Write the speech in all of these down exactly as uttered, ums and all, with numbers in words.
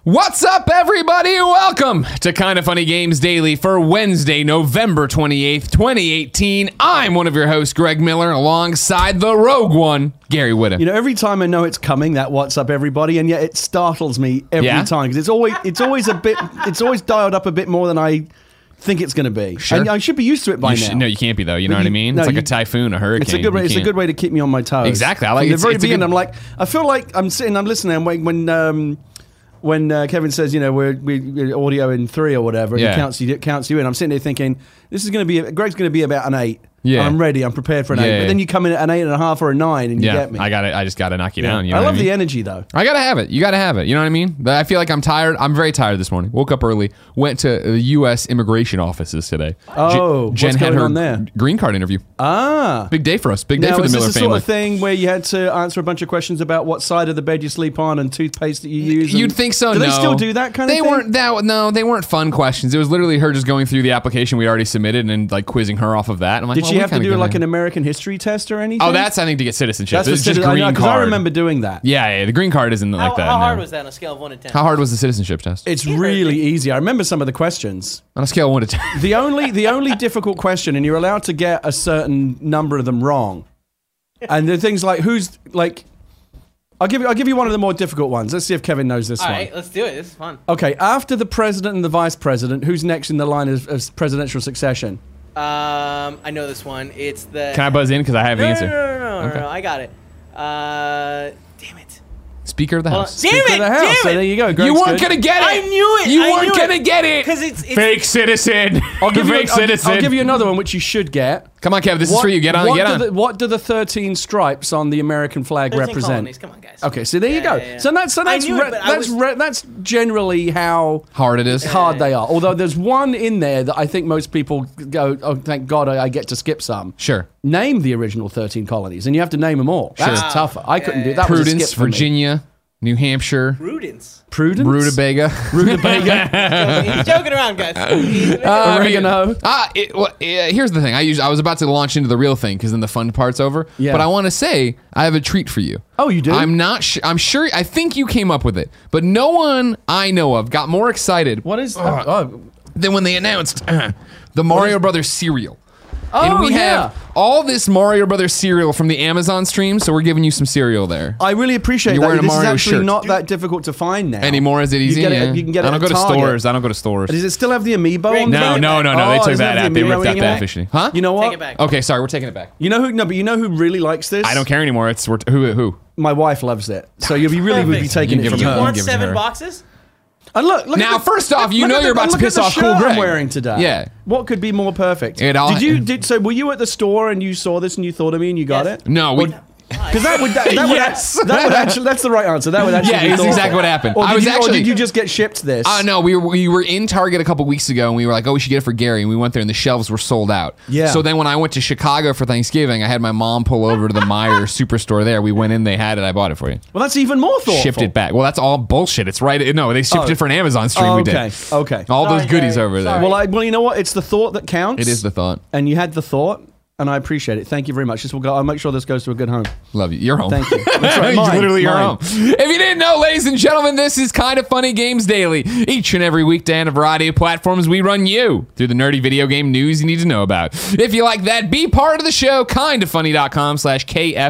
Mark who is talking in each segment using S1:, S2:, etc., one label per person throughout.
S1: What's up, everybody? Welcome to Kinda Funny Games Daily for Wednesday, November twenty-eighth, twenty eighteen. I'm one of your hosts, Greg Miller, alongside the Rogue One, Gary Whitta.
S2: You know, every time I know it's coming, that "What's up, everybody," and yet it startles me every
S1: Yeah?
S2: time because it's always it's always a bit it's always dialed up a bit more than I think it's going to be.
S1: Sure.
S2: And I should be used to it by
S1: You
S2: now.
S1: sh- no, you can't be, though. You know
S2: But
S1: what I
S2: you-
S1: mean?
S2: no,
S1: it's like
S2: you-
S1: a typhoon, a hurricane.
S2: It's a good way.
S1: You
S2: It's a
S1: can't-
S2: good way to keep me on my toes.
S1: Exactly. I like-
S2: From the
S1: it's-
S2: very
S1: it's a
S2: beginning.
S1: good-
S2: I'm like, I feel like I'm sitting, I'm listening, and when when um, when uh, Kevin says, you know, we're, we're audio in three or whatever, and
S1: Yeah.
S2: he counts you counts you in. I'm sitting there thinking, this is going to be Greg's going to be about an eight.
S1: Yeah.
S2: I'm ready. I'm prepared for an
S1: Yeah,
S2: eight.
S1: yeah.
S2: But then you come in at an eight and a half or a nine, and you
S1: Yeah,
S2: get me.
S1: I got it. I just got to knock you
S2: Yeah.
S1: down. You know
S2: I
S1: what
S2: love
S1: I mean?
S2: the energy though.
S1: I gotta have it. You gotta have it. You know what I mean? But I feel like I'm tired. I'm very tired this morning. Woke up early. Went to the U S immigration offices today.
S2: Oh,
S1: Jen
S2: what's
S1: had
S2: going
S1: her
S2: on there?
S1: green card interview.
S2: Ah.
S1: Big day for us. Big day
S2: Now,
S1: for the
S2: is
S1: Miller
S2: this the
S1: family.
S2: sort of thing where you had to answer a bunch of questions about what side of the bed you sleep on and toothpaste that you use?
S1: You'd
S2: and-
S1: think so.
S2: Do
S1: no.
S2: they still do that kind
S1: they
S2: of thing?
S1: weren't that. No, they weren't fun questions. It was literally her just going through the application we already submitted and then like quizzing her off of that. I'm like,
S2: Did
S1: well,
S2: she
S1: we
S2: have to
S1: kinda
S2: do
S1: get
S2: like
S1: it.
S2: an American history test or anything?
S1: Oh, that's I think to get citizenship.
S2: that's
S1: It
S2: what
S1: was just
S2: citi- I
S1: green
S2: know, 'cause
S1: card.
S2: I remember doing that.
S1: Yeah, yeah. The green card isn't like
S3: How,
S1: that.
S3: how
S1: no.
S3: hard was that on a scale of one to ten?
S1: How hard was the citizenship test?
S2: It's really easy. I remember some of the questions.
S1: On a scale of one to ten.
S2: The only the only difficult question, and you're allowed to get a certain number of them wrong. And the things like who's like, I'll give you I'll give you one of the more difficult ones. Let's see if Kevin knows this
S3: All
S2: one.
S3: right, let's do it. This is fun.
S2: Okay, after the president and the vice president, who's next in the line of, of presidential succession?
S3: Um, I know this one. It's the.
S1: Can I buzz in because I have the
S3: no, no,
S1: answer?
S3: no, no, no, no,
S1: Okay.
S3: no, I got it. Uh, damn it.
S1: Speaker of the
S3: Hold on.
S1: House.
S3: Damn
S2: Speaker
S3: it!
S2: of the House.
S3: Damn
S2: So
S3: it!
S2: there you go.
S1: You
S2: Greg's
S1: weren't
S2: good.
S1: gonna get it.
S3: I knew it.
S1: You
S3: I
S1: weren't
S3: knew
S1: gonna
S3: it.
S1: get it.
S3: 'Cause it's- it's-
S1: fake citizen.
S2: I'll give you
S1: fake
S2: I'll,
S1: citizen.
S2: I'll give you another one which you should get.
S1: Come on, Kev. This is for you. Get on.
S2: what
S1: Get
S2: do
S1: on.
S2: The, what do the thirteen stripes on the American flag
S3: thirteen
S2: represent?
S3: colonies. Come on, guys.
S2: Okay, so there you
S3: Yeah,
S2: go.
S3: yeah, yeah.
S2: So that's so
S3: I
S2: that's
S3: knew it,
S2: re-
S3: but I
S2: that's
S3: was-
S2: re- that's generally how
S1: Hard it is.
S2: hard they are. Although there's one in there that I think most people go, "Oh, thank God, I, I get to skip some."
S1: Sure.
S2: Name the original thirteen colonies, and you have to name them all. That's
S3: Sure.
S2: tougher. I couldn't
S3: Yeah,
S2: do
S3: yeah,
S2: that. Was a
S1: Prudence,
S2: skip for me.
S1: Virginia, New Hampshire,
S3: Prudence.
S2: Prudence,
S1: Rutabaga.
S2: Rutabaga,
S3: He's joking around, guys. He's-
S1: Uh,
S2: oregano.
S1: Ah, it, well, yeah, here's the thing. I usually, I was about to launch into the real thing because then the fun part's over.
S2: Yeah.
S1: But I want to say I have a treat for you.
S2: Oh, you do?
S1: I'm not. Sh- I'm sure. I think you came up with it, but no one I know of got more excited
S2: What is? oh,
S1: than when they announced uh, the Mario Brothers cereal.
S2: oh,
S1: and we
S2: yeah.
S1: have all this Mario Brothers cereal from the Amazon stream, so we're giving you some cereal there.
S2: I really appreciate
S1: You're
S2: that.
S1: wearing a
S2: This
S1: Mario
S2: is actually
S1: shirt.
S2: not that difficult to find now
S1: Anymore, is it
S2: You
S1: easy?
S2: get it-
S1: Yeah.
S2: you can get it
S1: I don't
S2: at
S1: go to
S2: Target.
S1: stores. I don't go to stores.
S2: Does it still have the amiibo
S3: Greg,
S2: on the
S3: take
S1: No,
S3: it
S2: back?
S1: no, no, no.
S2: Oh,
S1: They
S2: it
S1: took
S2: doesn't
S1: that
S2: have
S1: out.
S2: the
S1: They ripped
S2: amiibo
S1: out that
S2: anymore?
S1: officially. Huh?
S2: You know what?
S3: Take it back.
S1: Okay, sorry. We're taking it back.
S2: You know who? No, but you know who really likes this?
S1: I don't care anymore. It's we're, who who.
S2: My wife loves it, so you'll be really would be
S3: Perfect.
S2: taking
S1: You
S2: it
S1: can
S2: from
S1: give
S3: You
S1: it
S2: her.
S3: want
S1: give it to
S3: seven
S1: her.
S3: boxes?
S2: And look, look
S1: Now,
S2: at the,
S1: first off, you
S2: look
S1: know
S2: at
S1: you're
S2: the-
S1: about to
S2: look at
S1: piss
S2: the
S1: off
S2: shirt
S1: Cool Greg.
S2: I'm wearing today.
S1: Yeah.
S2: What could be more perfect?
S1: It all-
S2: did you? Did so? Were you at the store and you saw this and you thought of me and you got
S3: Yes.
S2: it?
S1: No, we.
S2: Because that would that, that would
S1: Yes.
S2: act- that would actually that's the right answer. That would actually
S1: Yeah,
S2: be
S1: it's
S2: thoughtful.
S1: exactly what happened.
S2: Or
S1: I
S2: did
S1: was
S2: you, or
S1: actually-
S2: did you just get shipped this?
S1: Uh, no, we were we were in Target a couple weeks ago, and we were like, "Oh, we should get it for Gary." And we went there, and the shelves were sold out.
S2: Yeah.
S1: So then, when I went to Chicago for Thanksgiving, I had my mom pull over to the Meijer superstore there. We went in, they had it. I bought it for you.
S2: Well, that's even more thoughtful.
S1: Shipped it back. Well, that's all bullshit. It's right. No, they shipped
S2: Oh.
S1: it for an Amazon stream.
S2: Oh,
S1: we
S2: okay.
S1: did.
S2: Okay.
S1: All those
S3: Sorry,
S1: goodies
S3: Gary.
S1: over there.
S3: Sorry.
S2: Well, I, well, you know what? It's the thought that counts.
S1: It is the thought.
S2: And you had the thought, and I appreciate it. Thank you very much. This will go. I'll make sure this goes to a good home.
S1: Love you. You're home.
S2: Thank you. That's right.
S1: It's
S2: Mine.
S1: literally your
S2: Mine.
S1: home. If you didn't know, ladies and gentlemen, this is Kinda Funny Games Daily. Each and every weekday on a variety of platforms, we run you through the nerdy video game news you need to know about. If you like that, be part of the show. kindafunny.com slash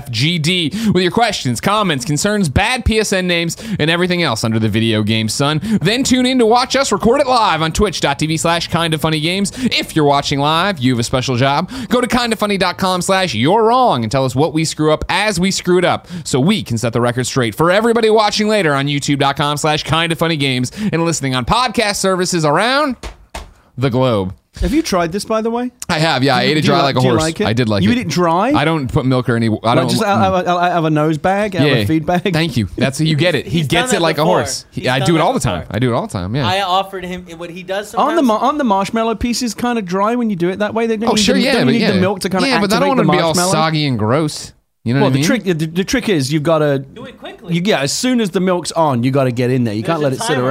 S1: KFGD with your questions, comments, concerns, bad P S N names, and everything else under the video game sun. Then tune in to watch us record it live on twitch.tv slash kindafunnygames. If you're watching live, you have a special job. Go to kindafunny.com slash you're wrong and tell us what we screw up as we screw it up so we can set the record straight. For everybody watching later on youtube.com slash kindafunnygames and listening on podcast services around the globe.
S2: Have you tried this, by the way?
S1: I have, yeah. I ate it
S2: Do you
S1: dry
S2: like-
S1: like a
S2: do you
S1: horse.
S2: like it?
S1: I did like
S2: You
S1: it.
S2: eat it dry?
S1: I don't put milk or any. I
S2: Like
S1: don't.
S2: just out, out, out of a nose bag, out of a feed bag.
S1: Thank you. That's you get it. He
S3: He's
S1: gets
S3: done
S1: it
S3: that
S1: like a
S3: before.
S1: horse. He-
S3: He's
S1: I
S3: done
S1: do it
S3: that
S1: all the
S3: before.
S1: time. I do it all the time. Yeah.
S3: I offered him what he does sometimes.
S2: Aren't the ma- aren't the marshmallow pieces kind of dry when you do it that way? They don't
S1: oh
S2: need
S1: sure,
S2: the,
S1: yeah,
S2: don't
S1: but
S2: you need
S1: yeah.
S2: the milk to kind of
S1: yeah, but I
S2: activate
S1: don't
S2: the
S1: want to be all
S2: marshmallow.
S1: soggy and gross. You know
S2: Well,
S1: what I
S2: the
S1: mean?
S2: trick the, the trick is you've got to
S3: Do it quickly.
S2: You, yeah, as soon as the milk's on, you got to get in there. You can't let
S3: There's
S2: it
S3: a
S2: sit
S3: timer,
S2: around.
S3: you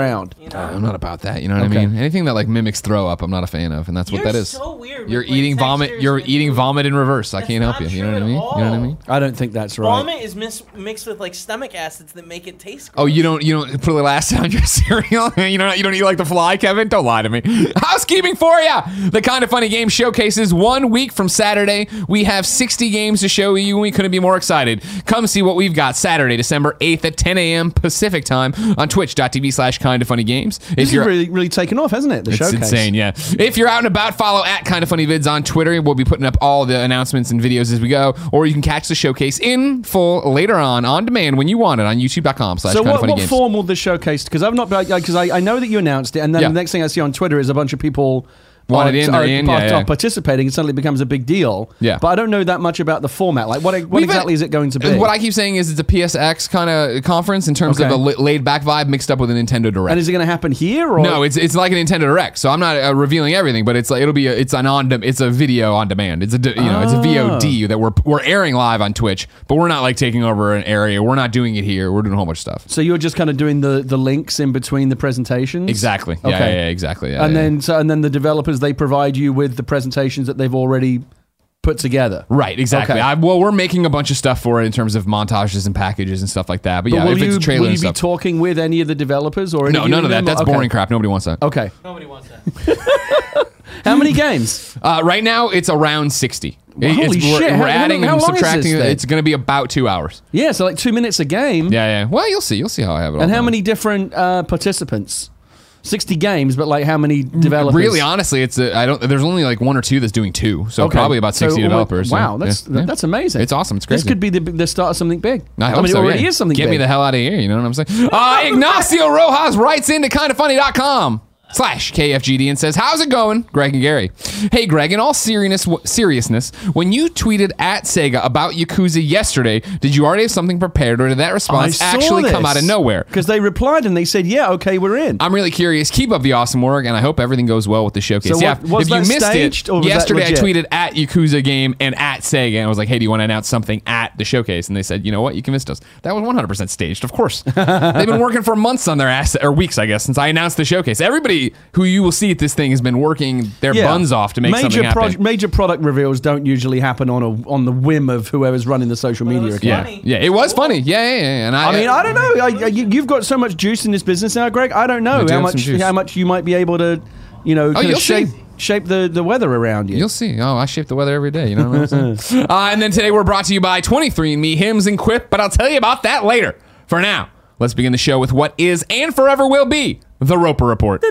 S3: You know?
S1: I'm not about that. You know what
S2: Okay.
S1: I mean? Anything that like mimics throw up, I'm not a fan of, and that's
S3: You're
S1: what that is.
S3: so weird.
S1: You're
S3: with, like,
S1: eating vomit.
S3: textures
S1: You're
S3: and
S1: eating
S3: food.
S1: vomit in reverse. I
S3: That's
S1: can't help
S3: not
S1: you. You know what I
S3: true
S1: mean?
S3: at
S1: You know what I
S3: all.
S1: mean?
S2: I don't think that's right.
S3: Vomit is mis- mixed with like stomach acids that make it taste good.
S1: Oh, you don't you don't put elastic on your cereal? you don't you don't eat like the fly, Kevin? Don't lie to me. Housekeeping for ya. The Kind of Funny Game showcases one week from Saturday. We have sixty games to show you, and we couldn't be more excited. Come see what we've got Saturday, December eighth at ten a.m. Pacific time on twitch.tv slash kind of funny games. If
S2: This
S1: you're
S2: is really, really taken off, hasn't it? The
S1: It's
S2: showcase.
S1: insane, yeah. If you're out and about, follow at Kind of Funny Vids on Twitter. We'll be putting up all the announcements and videos as we go, or you can catch the showcase in full later on on demand when you want it on youtube.com slash
S2: So
S1: Kind of
S2: what,
S1: Funny
S2: what
S1: Games.
S2: form will this showcase? Because I've not because I, I know that you announced it, and then
S1: Yeah.
S2: the next thing I see on Twitter is a bunch of people
S1: Want
S2: are,
S1: it in,
S2: are,
S1: they're in,
S2: are-
S1: yeah,
S2: are
S1: yeah.
S2: participating, and suddenly it becomes a big deal.
S1: Yeah.
S2: But I don't know that much about the format. Like, what, what
S1: We've
S2: exactly
S1: had-
S2: is it going to be?
S1: What I keep saying is it's a P S X kind of conference in terms
S2: Okay.
S1: of a la- laid back vibe mixed up with a Nintendo Direct.
S2: and is it going to happen here? Or?
S1: No, it's it's like a Nintendo Direct. So I'm not uh, revealing everything, but it's like it'll be a, it's an on de- it's a video on demand. It's a de- you know it's a V O D that we're we're airing live on Twitch, but we're not like taking over an area. We're not doing it here. We're doing a whole bunch of stuff.
S2: So you're just kind of doing the, the links in between the presentations?
S1: Exactly. Yeah,
S2: Okay.
S1: yeah, yeah, exactly. Yeah,
S2: And
S1: yeah.
S2: then so and then the developers, they provide you with the presentations that they've already put together.
S1: Right, exactly.
S2: Okay.
S1: I, well, we're making a bunch of stuff for it in terms of montages and packages and stuff like that. But,
S2: But
S1: yeah,
S2: will
S1: if
S2: you,
S1: it's a trailer
S2: will you
S1: and
S2: be
S1: stuff.
S2: talking with any of the developers or
S1: no,
S2: interviewing
S1: none of that.
S2: them?
S1: That's
S2: Okay.
S1: boring crap. Nobody wants that.
S2: Okay.
S3: Nobody wants that.
S2: How many games?
S1: Uh, right now, it's around sixty.
S2: Well, holy
S1: It's- we're,
S2: shit.
S1: We're
S2: How- how
S1: adding
S2: long- how
S1: and
S2: long is this
S1: subtracting.
S2: thing?
S1: It's going to be about two hours.
S2: Yeah, so like two minutes a game.
S1: Yeah, yeah. Well, you'll see. You'll see how I have it all
S2: And how
S1: done.
S2: many different uh, participants? sixty games, but like how many developers?
S1: Really, honestly, it's a, I don't. There's only like one or two that's doing two, so
S2: Okay.
S1: probably about sixty
S2: So,
S1: developers.
S2: Wow,
S1: yeah.
S2: that's
S1: Yeah.
S2: that's amazing.
S1: It's awesome. It's
S2: This
S1: crazy.
S2: could be the, the start of something big.
S1: I, hope
S2: mean,
S1: so,
S2: it already
S1: yeah.
S2: is something
S1: Get
S2: big.
S1: me the hell out of here. You know what I'm saying? Uh, Ignacio Rojas writes into kind of funny dot com slash K F G D and says, "How's it going, Greg and Gary? Hey, Greg, in all seriousness, seriousness, when you tweeted at Sega about Yakuza yesterday, did you already have something prepared, or did that response actually come out of nowhere?
S2: Because they replied and they said, "Yeah, okay, we're in."
S1: I'm really curious. Keep up the awesome work, and I hope everything goes well with the showcase."
S2: So
S1: yeah,
S2: what- was
S1: if you
S2: that
S1: missed
S2: staged,
S1: it,
S2: or was that
S1: yesterday I
S2: legit?
S1: tweeted at Yakuza Game and at Sega, and I was like, "Hey, do you want to announce something at the showcase?" And they said, "You know what? You convinced us." That was one hundred percent staged, of course. They've been working for months on their ass, or weeks, I guess, since I announced the showcase. Everybody who you will see at this thing has been working their
S2: Yeah.
S1: buns off to make
S2: major
S1: something happen.
S2: pro- major product reveals don't usually happen on a on the whim of whoever's running the social
S3: Well, it
S2: media
S3: was
S2: account.
S1: yeah,
S3: funny.
S1: yeah, it was funny. Yeah, yeah, yeah. And I,
S2: I mean, I don't know. I, I, you- you've got so much juice in this business now, Greg. I don't know
S1: I do
S2: how
S1: have some
S2: much
S1: juice.
S2: how much you might be able to, you know, kind
S1: you'll
S2: of shape
S1: see.
S2: shape the, the weather around you.
S1: You'll see. Oh, I shape the weather every day. You know what I'm saying? uh, and then today we're brought to you by twenty-three and me, Hims and Quip, but I'll tell you about that later. For now, let's begin the show with what is and forever will be the Roper Report.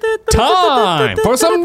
S1: Time for some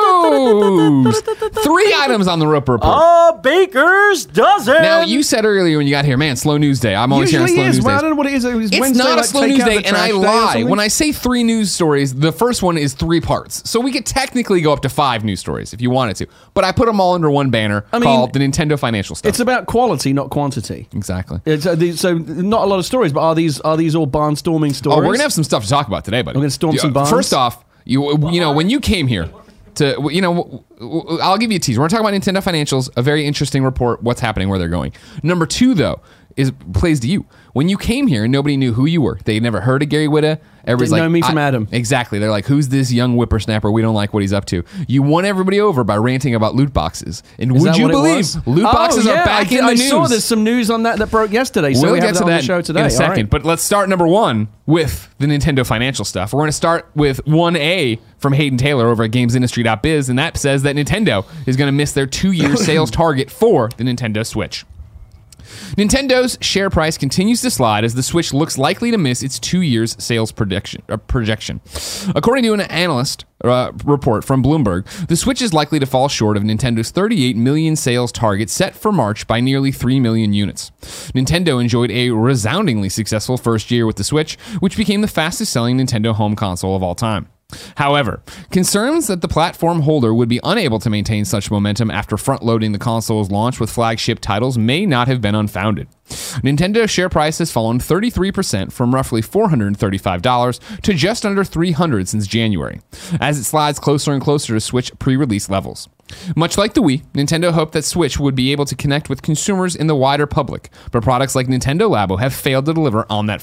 S1: news. Three items on the Roper Report.
S3: A baker's dozen.
S1: Now, you said earlier when you got here, man, slow news day. I'm always
S2: Usually
S1: here on slow
S2: is.
S1: news
S2: Well, I
S1: days.
S2: don't know what it is. It was
S1: It's
S2: Wednesday,
S1: not a
S2: like,
S1: slow
S2: take
S1: news
S2: out
S1: day,
S2: the
S1: and I
S2: trash day or
S1: lie.
S2: something?
S1: When I say three news stories, the first one is three parts. So we could technically go up to five news stories if you wanted to. But I put them all under one banner
S2: I mean,
S1: called the Nintendo Financial Stuff.
S2: It's about quality, not quantity.
S1: Exactly.
S2: It's, uh, these, so not a lot of stories, but are these are these all barnstorming
S1: Oh,
S2: stories?
S1: we're gonna have some stuff to talk about today, buddy.
S2: We're gonna storm
S1: Yeah,
S2: some barns?
S1: First off, you you know when you came here to you know w- w- I'll give you a tease. We're gonna talk about Nintendo financials, a very interesting report, what's happening, where they're going. Number two, though, is plays to you. When you came here, nobody knew who you were. They never heard of Gary Whitta. Everybody's
S2: Didn't
S1: like,
S2: know me from
S1: I-
S2: Adam.
S1: Exactly. They're like, who's this young whippersnapper? We don't like what he's up to. You won everybody over by ranting about loot boxes. And
S2: Is
S1: would
S2: that
S1: you
S2: what it
S1: believe
S2: was?
S1: loot
S2: Oh,
S1: boxes
S2: yeah,
S1: are back
S2: I, did-
S1: in the
S2: I
S1: news?
S2: saw there's some news on that that broke yesterday, so
S1: we'll
S2: we have
S1: get
S2: that
S1: to
S2: on
S1: that
S2: the show today.
S1: in a
S2: All
S1: second.
S2: right.
S1: But let's start number one with the Nintendo financial stuff. We're going to start with one A from Hayden Taylor over at games industry dot biz, and that says that Nintendo is going to miss their two-year sales target for the Nintendo Switch. Nintendo's share price continues to slide as the Switch looks likely to miss its two years sales prediction. Uh, projection. According to an analyst uh, report from Bloomberg, the Switch is likely to fall short of Nintendo's thirty-eight million sales target set for March by nearly three million units. Nintendo enjoyed a resoundingly successful first year with the Switch, which became the fastest selling Nintendo home console of all time. However, concerns that the platform holder would be unable to maintain such momentum after front-loading the console's launch with flagship titles may not have been unfounded. Nintendo's share price has fallen thirty-three percent from roughly four hundred thirty-five dollars to just under three hundred dollars since January, as it slides closer and closer to Switch pre-release levels. Much like the Wii, Nintendo hoped that Switch would be able to connect with consumers in the wider public, but products like Nintendo Labo have failed to deliver on that front.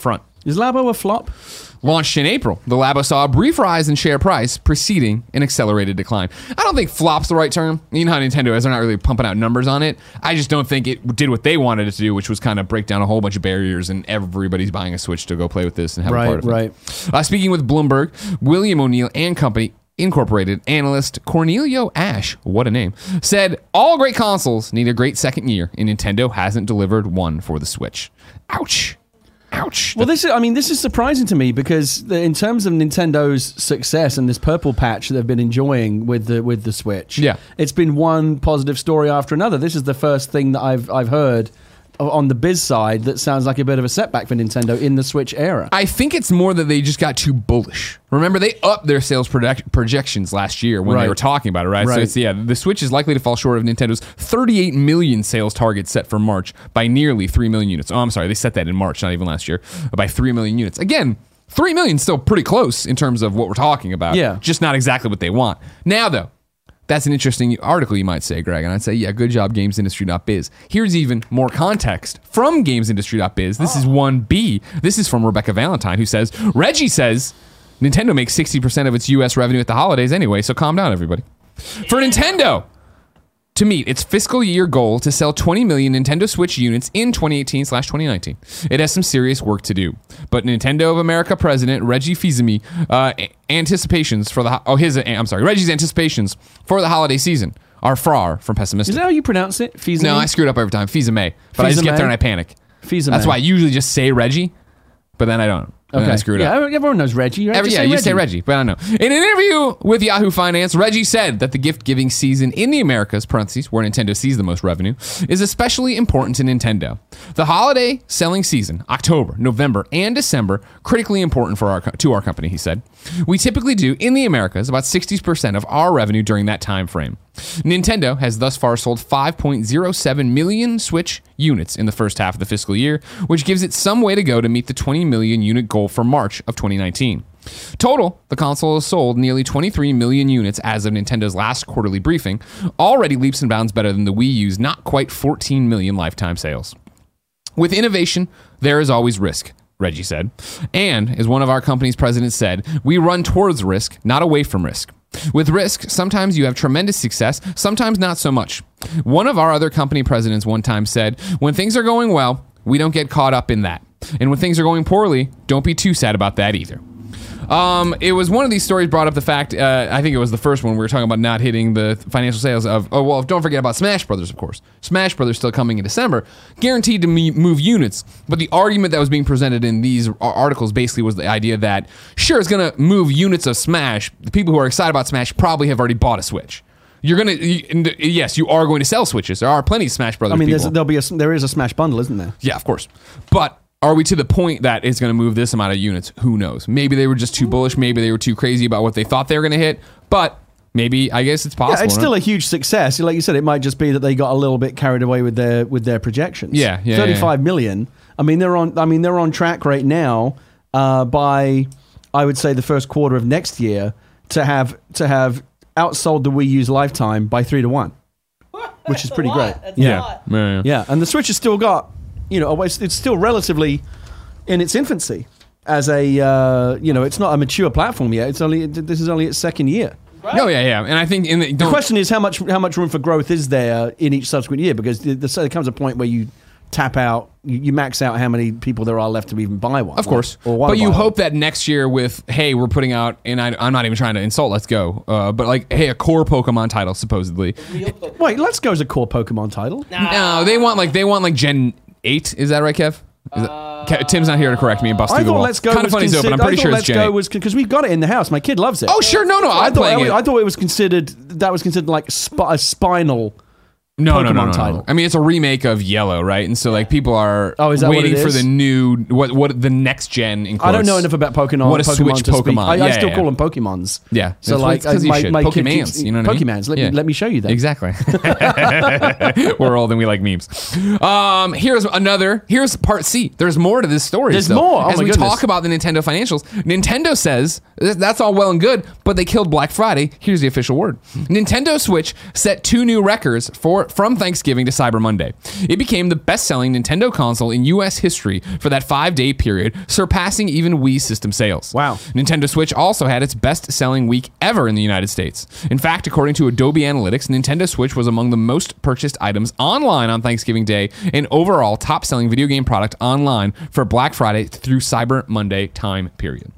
S2: Is Labo a flop?
S1: Launched in April, the Labo saw a brief rise in share price, preceding an accelerated decline. I don't think flop's the right term. You know how Nintendo is, they're not really pumping out numbers on it. I just don't think it did what they wanted it to do, which was kind of break down a whole bunch of barriers, and everybody's buying a Switch to go play with this and have
S2: Right,
S1: a part of
S2: right.
S1: it. Uh, speaking with Bloomberg, William O'Neill and Company Incorporated analyst Cornelio Ash, what a name, said all great consoles need a great second year, and Nintendo hasn't delivered one for the Switch. Ouch. Ouch.
S2: Well, this is, I mean, this is surprising to me because the, in terms of Nintendo's success and this purple patch they've been enjoying with the with the Switch,
S1: Yeah.
S2: it's been one positive story after another. This is the first thing that I've I've heard on the biz side that sounds like a bit of a setback for Nintendo in the Switch era.
S1: I think it's more that they just got too bullish. Remember, they upped their sales project- projections last year when
S2: Right.
S1: they were talking about it, right?
S2: Right.
S1: So it's, yeah, the Switch is likely to fall short of Nintendo's thirty-eight million sales target set for March by nearly three million units. Oh, I'm sorry, they set that in March, not even last year, by three million units. Again, three million is still pretty close in terms of what we're talking about.
S2: Yeah.
S1: Just not exactly what they want. Now, though, that's an interesting article, you might say, Greg. And I'd say, yeah, good job, GamesIndustry.biz. Here's even more context from GamesIndustry.biz. This is one B. This is from Rebecca Valentine, who says, Reggie says Nintendo makes sixty percent of its U S revenue at the holidays anyway, so calm down, everybody. For Nintendo to meet its fiscal year goal to sell twenty million Nintendo Switch units in twenty eighteen slash twenty nineteen, it has some serious work to do. But Nintendo of America president Reggie Fils-Aimé uh, anticipations for the oh his I'm sorry Reggie's anticipations for the holiday season are far from pessimistic.
S2: Is that how you pronounce it? Fils-Aimé?
S1: No, I screwed up every time. Fils-Aimé, but I just get
S2: Fils-Aimé?
S1: there and I panic.
S2: Fils-Aimé.
S1: That's why I usually just say Reggie, but then I don't. And then
S2: Okay.
S1: I screwed
S2: yeah,
S1: up.
S2: everyone knows Reggie. Right?
S1: Every,
S2: Just
S1: yeah,
S2: say
S1: you say Reggie, but I don't know. In an interview with Yahoo Finance, Reggie said that the gift-giving season in the Americas, parentheses, where Nintendo sees the most revenue, is especially important to Nintendo. The holiday selling season, October, November, and December, critically important for our co- to our company, he said. We typically do, in the Americas, about sixty percent of our revenue during that time frame. Nintendo has thus far sold five point oh seven million Switch units in the first half of the fiscal year, which gives it some way to go to meet the twenty million unit goal for March of twenty nineteen. Total, the console has sold nearly twenty-three million units as of Nintendo's last quarterly briefing, already leaps and bounds better than the Wii U's not quite fourteen million lifetime sales. With innovation, there is always risk, Reggie said. And, as one of our company's presidents said, we run towards risk, not away from risk. With risk, sometimes you have tremendous success, sometimes not so much. One of our other company presidents one time said, when things are going well, we don't get caught up in that. And when things are going poorly, don't be too sad about that either. Um, it was one of these stories brought up the fact, uh, I think it was the first one, we were talking about not hitting the financial sales of, oh, well, don't forget about Smash Brothers, of course. Smash Brothers still coming in December, guaranteed to me- move units. But the argument that was being presented in these articles basically was the idea that, sure, it's going to move units of Smash. The people who are excited about Smash probably have already bought a Switch. You're gonna, you, yes, you are going to sell Switches. There are plenty of Smash Brothers
S2: I mean,
S1: people.
S2: there's, there'll be a, there is a Smash bundle, isn't there?
S1: Yeah, of course. But are we to the point that it's going to move this amount of units? Who knows? Maybe they were just too bullish. Maybe they were too crazy about what they thought they were going to hit. But maybe, I guess it's possible.
S2: Yeah, it's
S1: right?
S2: still a huge success. Like you said, it might just be that they got a little bit carried away with their with their projections.
S1: Yeah, yeah,
S2: thirty-five
S1: yeah.
S2: million. I mean, they're on. I mean, they're on track right now. Uh, by I would say the first quarter of next year to have to have outsold the Wii U's lifetime by three to one, which is
S3: That's a
S2: pretty
S3: lot.
S2: great.
S3: That's
S1: Yeah.
S3: a lot.
S1: Yeah, yeah.
S2: Yeah, and the Switch has still got, you know, it's, it's still relatively in its infancy as a, uh, you know, it's not a mature platform yet. It's only this is only its second year.
S3: Right?
S1: No, yeah, yeah. And I think in the,
S2: The
S1: don't,
S2: question is how much how much room for growth is there in each subsequent year? Because the, the, there comes a point where you tap out, you, you max out how many people there are left to even buy one.
S1: Of course.
S2: or wanna
S1: But you
S2: buy
S1: hope
S2: one.
S1: that next year with, hey, we're putting out, and I, I'm not even trying to insult Let's Go, uh, but like, hey, a core Pokemon title, supposedly.
S3: Real Pokemon.
S2: Wait, Let's Go is a core Pokemon title.
S3: Nah.
S1: No, they want like, they want like Gen eight. Is that right, Kev? Is that, Ke- Tim's not here to correct me and bust
S2: I
S1: through the
S2: thought
S1: wall.
S2: Let's Go
S1: Kind
S2: was
S1: of funny, though, but I'm
S2: considered-
S1: pretty
S2: I
S1: sure
S2: thought
S1: it's
S2: Let's
S1: Gen
S2: Go
S1: eight.
S2: was because we've got it in the house. My kid loves it.
S1: Oh, sure. No, no,
S2: I
S1: I'm
S2: thought
S1: playing it.
S2: I thought it was considered that was considered like sp- a spinal.
S1: No, no, no,
S2: Pokemon
S1: no, no.
S2: title.
S1: I mean, it's a remake of Yellow, right? And so, like, people are
S2: Oh, is that what
S1: waiting
S2: it
S1: for
S2: is?
S1: the new, what, what the next gen includes.
S2: I don't know enough about Pokemon.
S1: What a
S2: Pokemon
S1: Switch
S2: to speak.
S1: Pokemon.
S2: I, I
S1: Yeah,
S2: still
S1: yeah,
S2: call
S1: yeah.
S2: them Pokemons.
S1: Yeah,
S2: So
S1: That's
S2: like,
S1: what- 'cause you
S2: my,
S1: should.
S2: my kid
S1: Pokemans,
S2: keeps-
S1: you know what I mean?
S2: Pokemans. Let
S1: Yeah.
S2: me let me show you that.
S1: Exactly. We're old and we like memes. Um, here's another. Here's part C. There's more to this story.
S2: There's
S1: still.
S2: more. Oh
S1: As
S2: my
S1: we
S2: goodness.
S1: talk about the Nintendo financials, Nintendo says th- that's all well and good, but they killed Black Friday. Here's the official word. Nintendo Switch set two new records for before from Thanksgiving to Cyber Monday. It became the best-selling Nintendo console in U S history for that five-day period, surpassing even Wii system sales.
S2: Wow.
S1: Nintendo Switch also had its best-selling week ever in the United States. In fact, according to Adobe Analytics, Nintendo Switch was among the most purchased items online on Thanksgiving Day and overall top-selling video game product online for Black Friday through Cyber Monday time period.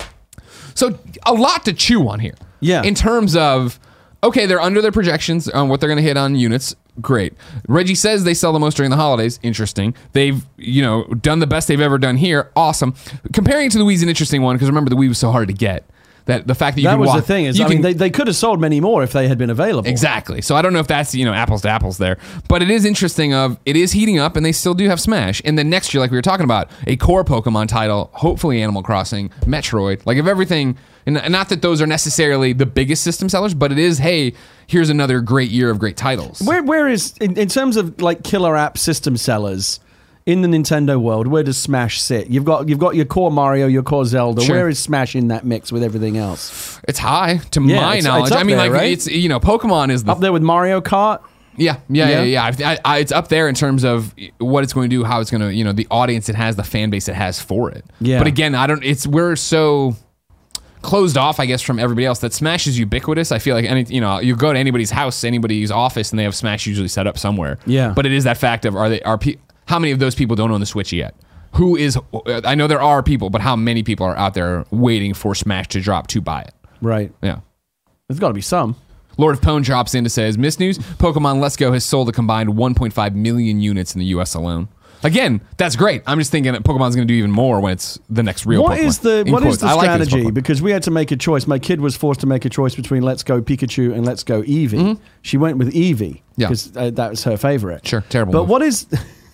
S1: So a lot to chew on here.
S2: Yeah.
S1: In terms of, okay, they're under their projections on what they're going to hit on units. Great. Reggie says they sell the most during the holidays. Interesting. They've, you know, done the best they've ever done here. Awesome. Comparing it to the Wii's an interesting one because remember the Wii was so hard to get. That the fact that you
S2: that
S1: can
S2: was
S1: walk,
S2: the thing is,
S1: you
S2: I
S1: can,
S2: mean, they, they could have sold many more if they had been available.
S1: Exactly. So I don't know if that's, you know, apples to apples there. But it is interesting of, it is heating up and they still do have Smash. And then next year, like we were talking about, a core Pokemon title, hopefully Animal Crossing, Metroid. Like if everything, and not that those are necessarily the biggest system sellers, but it is, hey, here's another great year of great titles.
S2: Where where is in, in terms of like killer app system sellers in the Nintendo world? Where does Smash sit? You've got you've got your core Mario, your core Zelda.
S1: Sure.
S2: Where is Smash in that mix with everything else?
S1: It's high to
S2: Yeah,
S1: my
S2: it's-
S1: knowledge.
S2: it's up
S1: I mean,
S2: there,
S1: like
S2: right?
S1: it's, you know, Pokemon is the
S2: Up there with Mario Kart.
S1: Yeah, yeah, yeah,
S2: Yeah?
S1: yeah. I, I, it's up there in terms of what it's going to do, how it's going to, you know, the audience it has, the fan base it has for it.
S2: Yeah.
S1: But again, I don't. It's we're so closed off, I guess, from everybody else that Smash is ubiquitous. I feel like any, you know, you go to anybody's house, anybody's office, and they have Smash usually set up somewhere.
S2: Yeah.
S1: But it is that fact of are they are pe- how many of those people don't own the Switch yet? Who is? I know there are people, but how many people are out there waiting for Smash to drop to buy it?
S2: Right.
S1: Yeah.
S2: There's got to be some.
S1: Lord of Pwn drops in to says, Miss News, Pokemon Let's Go has sold a combined one point five million units in the U S alone. Again, that's great. I'm just thinking that Pokemon's going to do even more when it's the next real
S2: What
S1: Pokemon.
S2: is the
S1: In
S2: what is
S1: quotes.
S2: the
S1: I like it as
S2: strategy?
S1: Pokemon.
S2: Because we had to make a choice. My kid was forced to make a choice between Let's Go Pikachu and Let's Go Eevee. She went with Eevee
S1: Yeah.
S2: because uh, that was her favorite.
S1: Sure, terrible
S2: But
S1: move.
S2: what is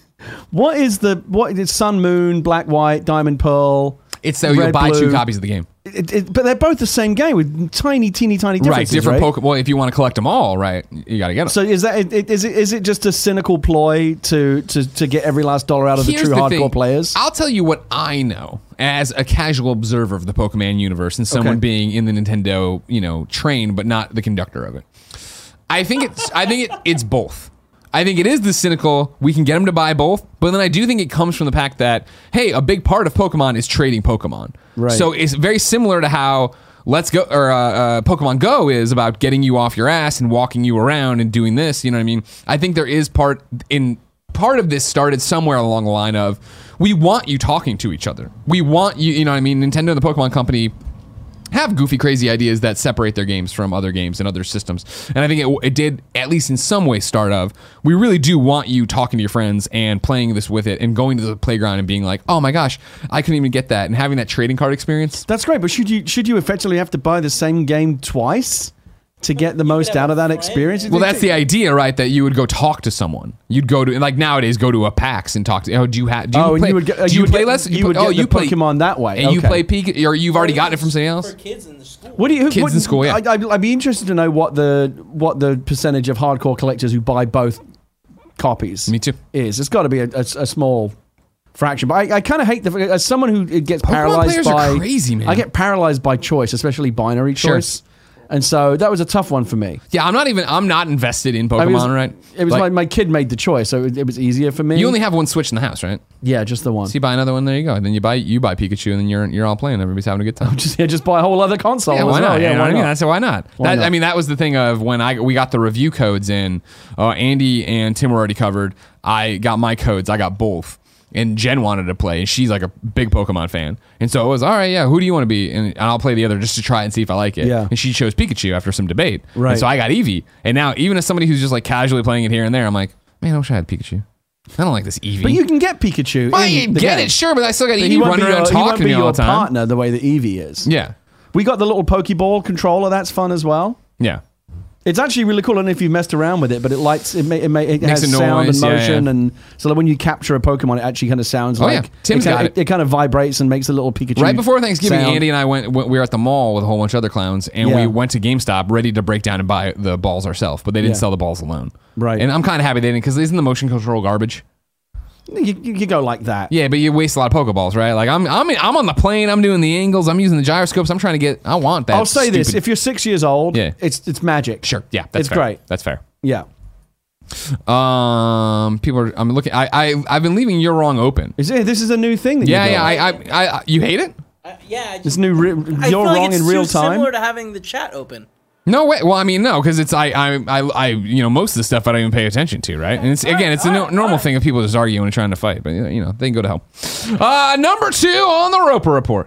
S2: what is the what is Sun Moon, Black White, Diamond Pearl?
S1: It's so you'll
S2: Red,
S1: buy two
S2: Blue.
S1: copies of the game.
S2: It, it, but they're both the same game with tiny, teeny, tiny
S1: Right,
S2: differences.
S1: different
S2: right?
S1: Pokemon. Well, if you want to collect them all, right, you got to get them.
S2: So is that it- is it is it just a cynical ploy to to, to get every last dollar out of
S1: Here's
S2: the true
S1: the
S2: hardcore
S1: thing.
S2: players?
S1: I'll tell you what I know as a casual observer of the Pokemon universe and someone
S2: Okay.
S1: being in the Nintendo, you know, train but not the conductor of it. I think it's I think it, it's both. I think it is the cynical, we can get them to buy both, but then I do think it comes from the fact that, hey, a big part of Pokemon is trading Pokemon.
S2: Right.
S1: So it's very similar to how Let's Go, or uh, uh, Pokemon Go is about getting you off your ass and walking you around and doing this, you know what I mean? I think there is part in, part of this started somewhere along the line of, we want you talking to each other. We want you, you know what I mean? Nintendo, the Pokemon company, have goofy, crazy ideas that separate their games from other games and other systems. And I think it, it did, at least in some way, start of, we really do want you talking to your friends and playing this with it and going to the playground and being like, oh my gosh, I couldn't even get that. And having that trading card experience.
S2: That's great, but should you should you effectively have to buy the same game twice to get the most
S3: have
S2: out
S3: a
S2: of that
S3: friend.
S2: experience?
S1: Well, that's the idea, right? That you would go talk to someone. You'd go to, like nowadays, go to a PAX and talk to, oh, do you have, do you
S2: Oh, and
S1: play,
S2: you would get, uh,
S1: do
S2: you
S1: you
S2: would
S1: play
S2: get,
S1: less?
S2: You would
S1: oh,
S2: get
S1: you
S2: the
S1: play
S2: Pokemon that way,
S1: And you
S2: okay.
S1: play Pikachu, or you've already gotten it from somebody else?
S3: For kids in the school.
S2: What do you?
S1: Kids
S2: what,
S1: in school, yeah.
S2: I, I'd, I'd be interested to know what the what the percentage of hardcore collectors who buy both copies
S1: Me too.
S2: is. It's got to be a, a, a small fraction. But I, I kind of hate the as someone who gets
S1: Pokemon
S2: paralyzed
S1: players are
S2: by
S1: crazy, man.
S2: I get paralyzed by choice, especially binary
S1: Sure.
S2: choice, and so that was a tough one for me.
S1: Yeah, I'm not even, I'm not invested in Pokemon,
S2: I mean, it was,
S1: right?
S2: It was
S1: Like,
S2: my, my kid made the choice, so it, it was easier for me.
S1: you only have one Switch in the house, right?
S2: yeah, just the one.
S1: So you buy another one, there you go. And then you buy you buy Pikachu, and then you're you're all playing. Everybody's having a good time.
S2: just yeah, just buy a whole other console.
S1: Yeah,
S2: as
S1: why
S2: well.
S1: not?
S2: Yeah,
S1: You know
S2: why
S1: what I mean?
S2: not?
S1: I said, why not?
S2: Why
S1: That,
S2: not?
S1: I mean, that was the thing of when I we got the review codes in. Uh, Andy and Tim were already covered. I got my codes. I got both. And Jen wanted to play, and she's like a big Pokemon fan. And so it was, all right, yeah, who do you want to be? And, and I'll play the other just to try and see if I like it.
S2: Yeah.
S1: And she chose Pikachu after some debate.
S2: Right.
S1: And so I got Eevee. And now, even as somebody who's just like casually playing it here and there, I'm like, man, I wish I had Pikachu. I don't like this Eevee.
S2: But you can get Pikachu.
S1: I
S2: in the
S1: get
S2: game.
S1: it, sure, but I still got
S2: But he
S1: Eevee
S2: won't
S1: running
S2: be
S1: around
S2: your, he won't
S1: talking
S2: be
S1: to me all
S2: your
S1: the time.
S2: partner the way that Eevee is.
S1: Yeah.
S2: We got the little Pokeball controller. That's fun as well.
S1: Yeah.
S2: It's actually really cool. I don't know if you've messed around with it, but it lights. It, may, it, may, it
S1: Makes
S2: has
S1: a
S2: sound
S1: noise,
S2: and
S1: yeah,
S2: motion,
S1: yeah.
S2: and so that when you capture a Pokemon, it actually kind of sounds
S1: Oh,
S2: like
S1: yeah. Tim's
S2: it, kind
S1: got
S2: of, it. It kind of vibrates and makes a little Pikachu.
S1: Right before Thanksgiving,
S2: sound.
S1: Andy and I went. We were at the mall with a whole bunch of other clowns, and
S2: Yeah.
S1: we went to GameStop ready to break down and buy the balls ourselves. But they didn't
S2: Yeah.
S1: sell the balls alone.
S2: Right.
S1: And I'm kind of happy they didn't, because isn't the motion control garbage?
S2: You, you, you go like that.
S1: Yeah, but you waste a lot of Pokeballs, right? Like I'm, I'm, I'm on the plane. I'm doing the angles. I'm using the gyroscopes. I'm trying to get. I want that.
S2: I'll say this:
S1: stupid-
S2: if you're six years old,
S1: Yeah.
S2: it's it's magic.
S1: sure, yeah, that's
S2: it's
S1: fair.
S2: great.
S1: That's fair.
S2: Yeah.
S1: Um, people are. I'm looking. I. I. I've been leaving You're Wrong open.
S2: Is it? This is a new thing. That
S1: Yeah.
S2: you
S1: Yeah.
S2: got.
S1: I, I. I. You hate it?
S3: Uh, yeah, I
S2: This
S3: just,
S2: new. Re-
S3: I
S2: you're
S3: feel like
S2: wrong
S3: it's
S2: in real
S3: too
S2: time.
S3: similar to having the chat open.
S1: No way. Well, I mean, no, because it's I, I, I, I, you know, most of the stuff I don't even pay attention to, right? And it's again, it's a no, normal thing of people just arguing and trying to fight, but you know, they can go to hell. Uh, number two on the Roper Report.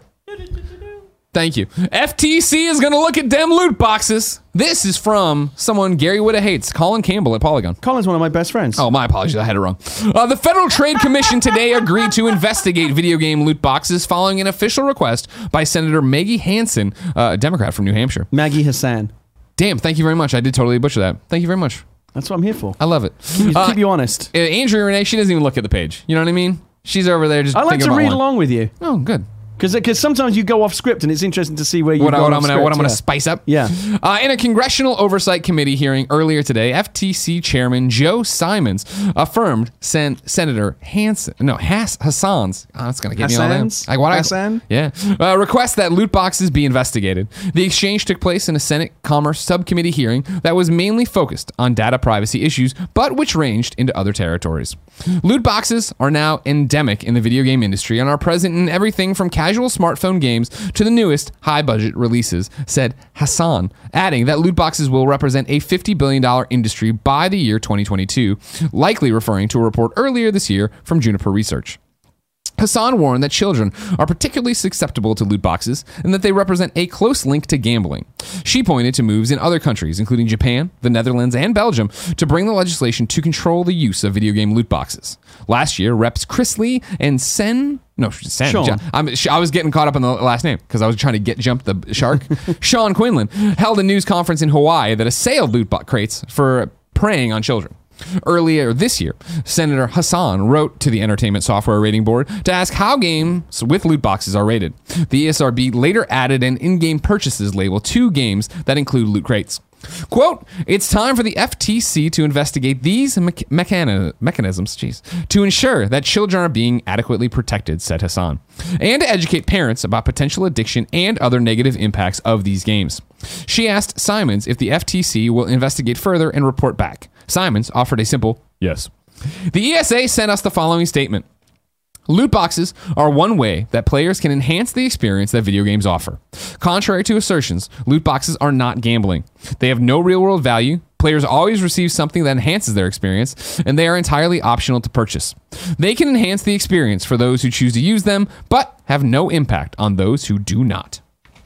S1: Thank you. F T C is going to look at dem loot boxes. This is from someone Gary Whitta hates, Colin Campbell at Polygon.
S2: Colin's one of my best friends.
S1: Oh, my apologies. I had it wrong. Uh, the Federal Trade Commission today agreed to investigate video game loot boxes following an official request by Senator Maggie Hansen, uh, a Democrat from New Hampshire.
S2: Maggie Hassan.
S1: Damn, thank you very much. I did totally butcher that. Thank you very much.
S2: That's what I'm here for.
S1: I love it.
S2: Keep,
S1: Uh,
S2: keep you honest.
S1: uh, Andrea Renee, she doesn't even look at the page. You know what I mean? She's over there just
S2: I like
S1: thinking
S2: to
S1: about
S2: read
S1: one.
S2: along with you.
S1: Oh, good.
S2: Because sometimes you go off script and it's interesting to see where you
S1: What, I,
S2: go
S1: what
S2: off
S1: I'm gonna
S2: script.
S1: what I'm gonna
S2: yeah.
S1: spice up.
S2: Yeah.
S1: Uh, in a congressional oversight committee hearing earlier today, F T C Chairman Joe Simons affirmed Sen- Senator Hansen, no Hass, Hassan's. Oh, that's gonna get me all that.
S2: Hassan's?
S1: Like, what I-
S2: Hassan?
S1: yeah. Uh, request that loot boxes be investigated. The exchange took place in a Senate Commerce subcommittee hearing that was mainly focused on data privacy issues, but which ranged into other territories. Loot boxes are now endemic in the video game industry and are present in everything from casual smartphone games to the newest high-budget releases, said Hassan, adding that loot boxes will represent a fifty billion dollars industry by the year twenty twenty-two, likely referring to a report earlier this year from Juniper Research. Hassan warned that children are particularly susceptible to loot boxes and that they represent a close link to gambling. She pointed to moves in other countries, including Japan, the Netherlands, and Belgium, to bring the legislation to control the use of video game loot boxes. Last year, Reps Chris Lee and Sen... No, Sen.
S2: Sean.
S1: John, I'm, I was getting caught up on the last name because I was trying to get jump the shark. Sean Quinlan held a news conference in Hawaii that assailed loot box crates for preying on children. Earlier this year, Senator Hassan wrote to the Entertainment Software Rating Board to ask how games with loot boxes are rated. The E S R B later added an in-game purchases label to games that include loot crates. Quote, it's time for the F T C to investigate these me- mechani- mechanisms geez, to ensure that children are being adequately protected, said Hassan, and to educate parents about potential addiction and other negative impacts of these games. She asked Simons if the F T C will investigate further and report back. Simons offered a simple yes. The E S A sent us the following statement. Loot boxes are one way that players can enhance the experience that video games offer. Contrary to assertions, loot boxes are not gambling. They have no real-world value. Players always receive something that enhances their experience, and they are entirely optional to purchase. They can enhance the experience for those who choose to use them, but have no impact on those who do not.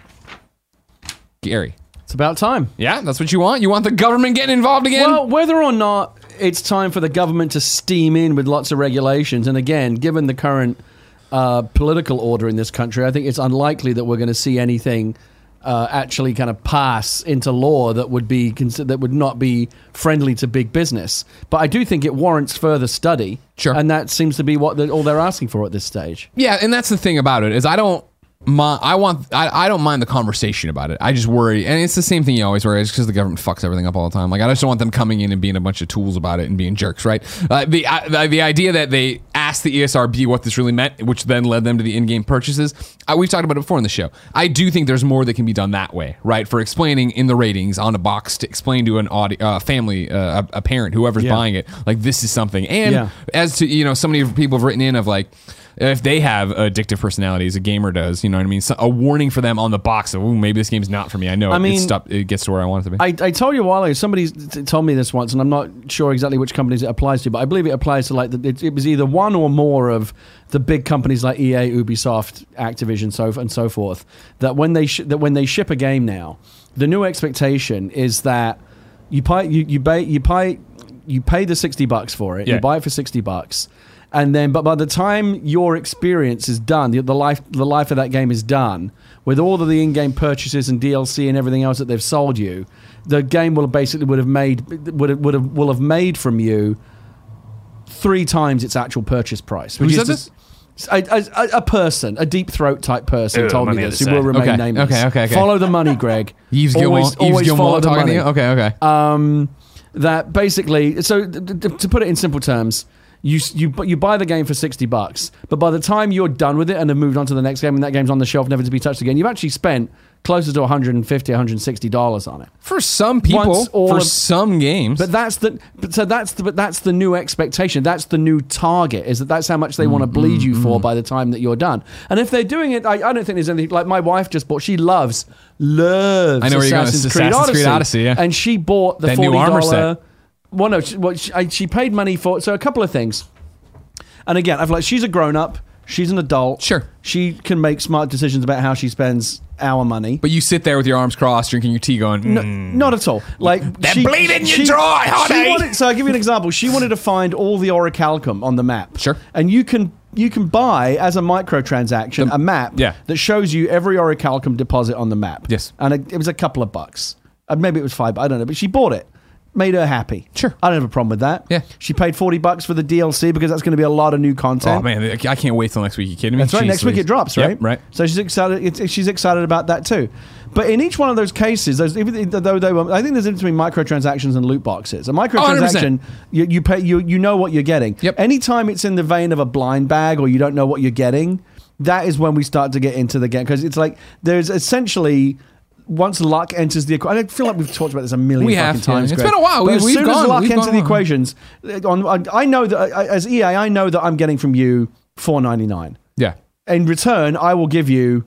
S1: Gary.
S2: It's about time.
S1: Yeah, that's what you want? You want the government getting involved again?
S2: Well, whether or not it's time for the government to steam in with lots of regulations, and again, given the current uh, political order in this country, I think it's unlikely that we're going to see anything uh, actually kind of pass into law that would be consi- that would not be friendly to big business. But I do think it warrants further study.
S1: Sure.
S2: And that seems to be what they're, all they're asking for at this stage.
S1: Yeah, and that's the thing about it is I don't mind, I want I, I don't mind the conversation about it. I just worry, and it's the same thing you always worry. It's because the government fucks everything up all the time. Like I just don't want them coming in and being a bunch of tools about it and being jerks, right? Uh, the, uh, the the idea that they asked the E S R B what this really meant, which then led them to the in-game purchases. Uh, we've talked about it before in the show. I do think there's more that can be done that way, right? For explaining in the ratings on a box to explain to an audi- uh, family, uh, a, a parent, whoever's
S2: Yeah.
S1: buying it, like this is something. And
S2: Yeah.
S1: as to you know, so many people have written in of like. If they have addictive personalities, a gamer does, you know what I mean? So a warning for them on the box of, ooh, maybe this game's not for me. I know
S2: I
S1: it,
S2: mean,
S1: it, stopped, it gets to where I want it to be.
S2: I, I told you a while ago, somebody t- told me this once, and I'm not sure exactly which companies it applies to, but I believe it applies to like, the, it, it was either one or more of the big companies like E A, Ubisoft, Activision, so and so forth, that when they sh- that when they ship a game now, the new expectation is that you pay you you pay you pay you pay the sixty bucks for it,
S1: Yeah.
S2: you buy it for sixty bucks. And then, but by the time your experience is done, the, the life the life of that game is done, with all of the in-game purchases and D L C and everything else that they've sold you, the game will have basically would have made would have, would have will have made from you three times its actual purchase price.
S1: Who
S2: which
S1: said
S2: is
S1: this?
S2: A, a, a person, a deep throat type person,
S1: Ew,
S2: told me
S1: money
S2: this.
S1: to
S2: Who will
S1: say.
S2: remain
S1: Okay,
S2: nameless.
S1: okay, okay, okay.
S2: Follow the money, Greg.
S1: Yves
S2: always,
S1: Gilmore,
S2: always
S1: Yves
S2: follow
S1: Gilmore
S2: the
S1: talking
S2: money.
S1: to you? Okay, okay.
S2: Um, that basically, so th- th- to put it in simple terms, You you you buy the game for sixty bucks, but by the time you're done with it and have moved on to the next game and that game's on the shelf never to be touched again, you've actually spent closer to one hundred fifty, one hundred sixty dollars on it.
S1: For some people,
S2: Once all
S1: for
S2: of-
S1: some games.
S2: But that's the but so that's the but that's the new expectation. That's the new target. Is that that's how much they want to bleed you for by the time that you're done. And if they're doing it, I, I don't think there's anything like my wife just bought. She loves loves.
S1: I know where you're going.
S2: Assassin's
S1: It's
S2: Creed
S1: Assassin's Creed
S2: Odyssey,
S1: Odyssey, yeah.
S2: And she bought the
S1: That new
S2: forty
S1: armor
S2: dollar.
S1: set.
S2: Well, no, she, well, she, I, she paid money for so a couple of things. And again, I've like she's a grown up. She's an adult.
S1: Sure.
S2: She can make smart decisions about how she spends our money.
S1: But you sit there with your arms crossed, drinking your tea, going, mm.
S2: No, not at all. Like
S1: They're bleeding you dry, honey.
S2: She wanted, so I'll give you an example. She wanted to find all the orichalcum on the map.
S1: Sure.
S2: And you can you can buy as a microtransaction
S1: The-
S2: a map
S1: yeah.
S2: that shows you every orichalcum deposit on the map.
S1: Yes.
S2: And it, it was a couple of bucks. Uh, maybe it was five. I don't know. But she bought it. Made her happy.
S1: Sure.
S2: I don't have a problem with that.
S1: Yeah.
S2: She paid forty bucks for the D L C because that's going to be a lot of new content.
S1: Oh, man, I can't wait till next week. You kidding me?
S2: That's right.
S1: Jeez
S2: Next week
S1: Louise.
S2: it drops,
S1: Yep,
S2: right?
S1: right.
S2: So she's excited. It's, she's excited about that too. But in each one of those cases, those even though they were, I think there's a difference between microtransactions and loot boxes. A microtransaction, you, you pay, you you know what you're getting.
S1: Yep.
S2: Anytime it's in the vein of a blind bag or you don't know what you're getting, that is when we start to get into the game because it's like there's essentially. Once luck enters the equation, I feel like we've talked about this a million
S1: We
S2: fucking
S1: have,
S2: times.
S1: yeah. It's
S2: Greg.
S1: been a while.
S2: But
S1: We-
S2: as
S1: we've
S2: soon
S1: gone-
S2: as luck
S1: we've
S2: enters
S1: gone
S2: the
S1: on.
S2: equations, uh, on, I know that uh, as E A, I know that I'm getting from you four ninety-nine.
S1: Yeah,
S2: In return, I will give you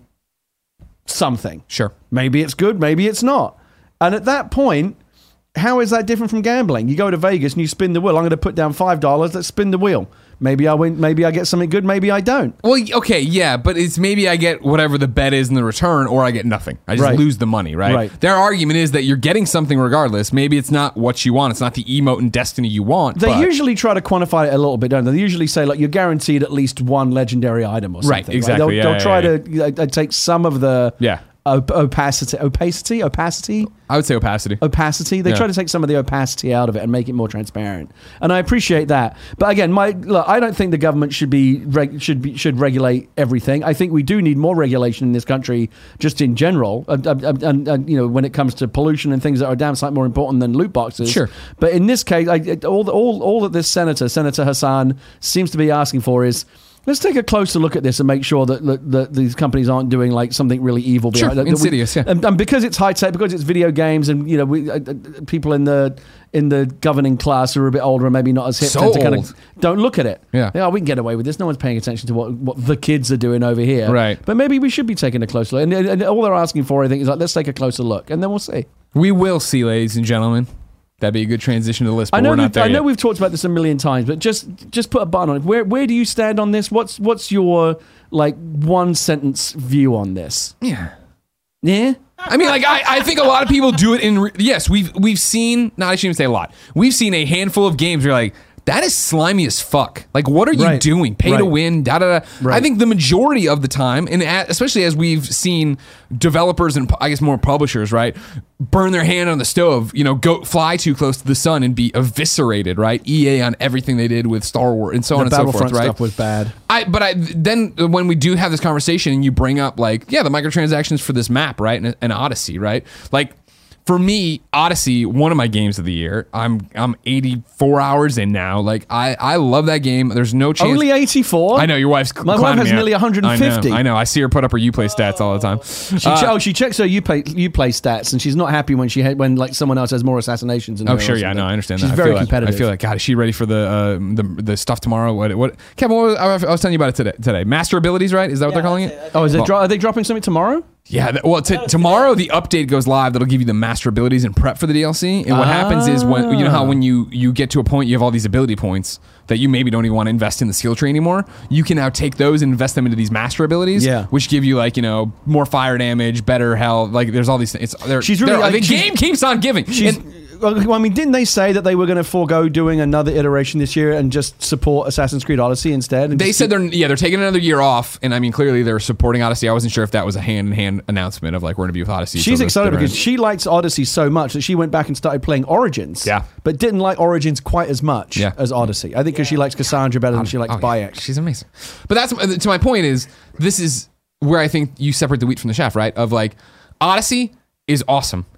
S2: something.
S1: sure.
S2: Maybe it's good, maybe it's not. And at that point, how is that different from gambling? You go to Vegas and you spin the wheel. I'm going to put down five dollars. Let's spin the wheel. Maybe I win. Maybe I get something good. Maybe I don't.
S1: Well, okay, yeah, but it's maybe I get whatever the bet is in the return, or I get nothing. I just
S2: Right.
S1: lose the money, right?
S2: Right.
S1: Their argument is that you're getting something regardless. Maybe it's not what you want. It's not the emote and Destiny you want.
S2: They
S1: but
S2: usually try to quantify it a little bit, don't they? They usually say like you're guaranteed at least one legendary item or something.
S1: Right, exactly,
S2: They'll,
S1: yeah,
S2: they'll
S1: yeah,
S2: try
S1: yeah.
S2: to uh, take some of the
S1: Yeah.
S2: op- opacity, opacity, opacity.
S1: I would say opacity.
S2: opacity. They
S1: Yeah.
S2: try to take some of the opacity out of it and make it more transparent, and I appreciate that. But again, my look, I don't think the government should be reg, should be should regulate everything. I think we do need more regulation in this country, just in general, uh, uh, uh, and, and you know when it comes to pollution and things that are damn sight more important than loot boxes.
S1: Sure.
S2: But in this case, I, it- all the- all all that this senator, Senator Hassan, seems to be asking for is. Let's take a closer look at this and make sure that, that, that these companies aren't doing like something really evil.
S1: Sure,
S2: behind that- that we-
S1: insidious, yeah.
S2: And, and because it's high tech, because it's video games, and you know, we, uh, uh, people in the in the governing class who are a bit older and maybe not as hip
S1: So
S2: tend to kind
S1: old.
S2: of don't look at it.
S1: Yeah.
S2: yeah, we can get away with this. No one's paying attention to what, what the kids are doing over here.
S1: Right.
S2: But maybe we should be taking a closer look. And, and, and all they're asking for, I think, is like let's take a closer look, and then we'll see.
S1: We will see, ladies and gentlemen. That'd be a good transition to the list, but
S2: I know,
S1: we're not
S2: we've,
S1: there
S2: I know
S1: yet.
S2: we've talked about this a million times, but just just put a button on it. Where where do you stand on this? What's what's your like one sentence view on this?
S1: Yeah.
S2: Yeah.
S1: I mean, like, I, I think a lot of people do it in. Re- yes, we've we've seen. No, I shouldn't even say a lot. We've seen a handful of games where you're like, that is slimy as fuck. Like, what are you
S2: Right.
S1: doing? Pay to
S2: Right.
S1: win. Da da da.
S2: Right.
S1: I think the majority of the time, and a- especially as we've seen developers and I guess more publishers, right, burn their hand on the stove. You know, go fly too close to the sun and be eviscerated. Right. E A on everything they did with Star Wars and so on
S2: The
S1: and so forth.
S2: Battlefront
S1: Right.
S2: stuff was bad.
S1: I, but I then when we do have this conversation and you bring up like yeah the microtransactions for this map right and, and Odyssey right like for me Odyssey one of my games of the year I'm I'm eighty-four hours in now like I I love that game there's no chance
S2: Only eighty-four.
S1: I know your wife's
S2: My wife
S1: clowning
S2: has
S1: me out.
S2: nearly one hundred fifty.
S1: I know, I know I see her put up her Uplay stats all the time
S2: She
S1: Uh,
S2: che- oh, she checks her Uplay Uplay stats, and she's not happy when she ha- when like someone else has more assassinations. Than
S1: Oh
S2: her or
S1: sure, yeah,
S2: something.
S1: no, I understand
S2: She's
S1: that.
S2: very
S1: I feel
S2: competitive.
S1: Like, I feel like God, is she ready for the uh, the the stuff tomorrow? What what? Kevin, what was, I was telling you about it today. Today, master abilities, right? Is that what they're calling
S3: that's
S1: it?
S3: it.
S2: Oh, is it?
S1: Well-
S2: Dro- are they dropping something tomorrow?
S1: Yeah, th- well, t- tomorrow the update goes live. That'll give you the master abilities and prep for the D L C. And what happens is when you know how when you you get to a point you have all these ability points that you maybe don't even want to invest in the skill tree anymore. You can now take those and invest them into these master abilities,
S2: Yeah.
S1: which give you like you know more fire damage, better health. Like there's all these things. It's, they're,
S2: She's really-
S1: they're-
S2: I
S1: the
S2: think she's-
S1: game keeps on giving.
S2: She's.
S1: And-
S2: Well, I mean, didn't they say that they were going to forego doing another iteration this year and just support Assassin's Creed Odyssey instead? And
S1: They
S2: just
S1: said
S2: keep-
S1: they're yeah they're taking another year off, and I mean clearly they're supporting Odyssey. I wasn't sure if that was a hand in hand announcement of like we're going to be with Odyssey.
S2: she's
S1: till the
S2: excited
S1: bitter
S2: because
S1: end.
S2: she likes Odyssey so much that she went back and started playing Origins.
S1: Yeah.
S2: but didn't like Origins quite as much
S1: Yeah.
S2: as Odyssey. I think because she likes Cassandra better than she likes
S1: Oh, yeah.
S2: Bayek.
S1: She's amazing. But that's to my point is this is where I think you separate the wheat from the chaff, right? Of like Odyssey is awesome.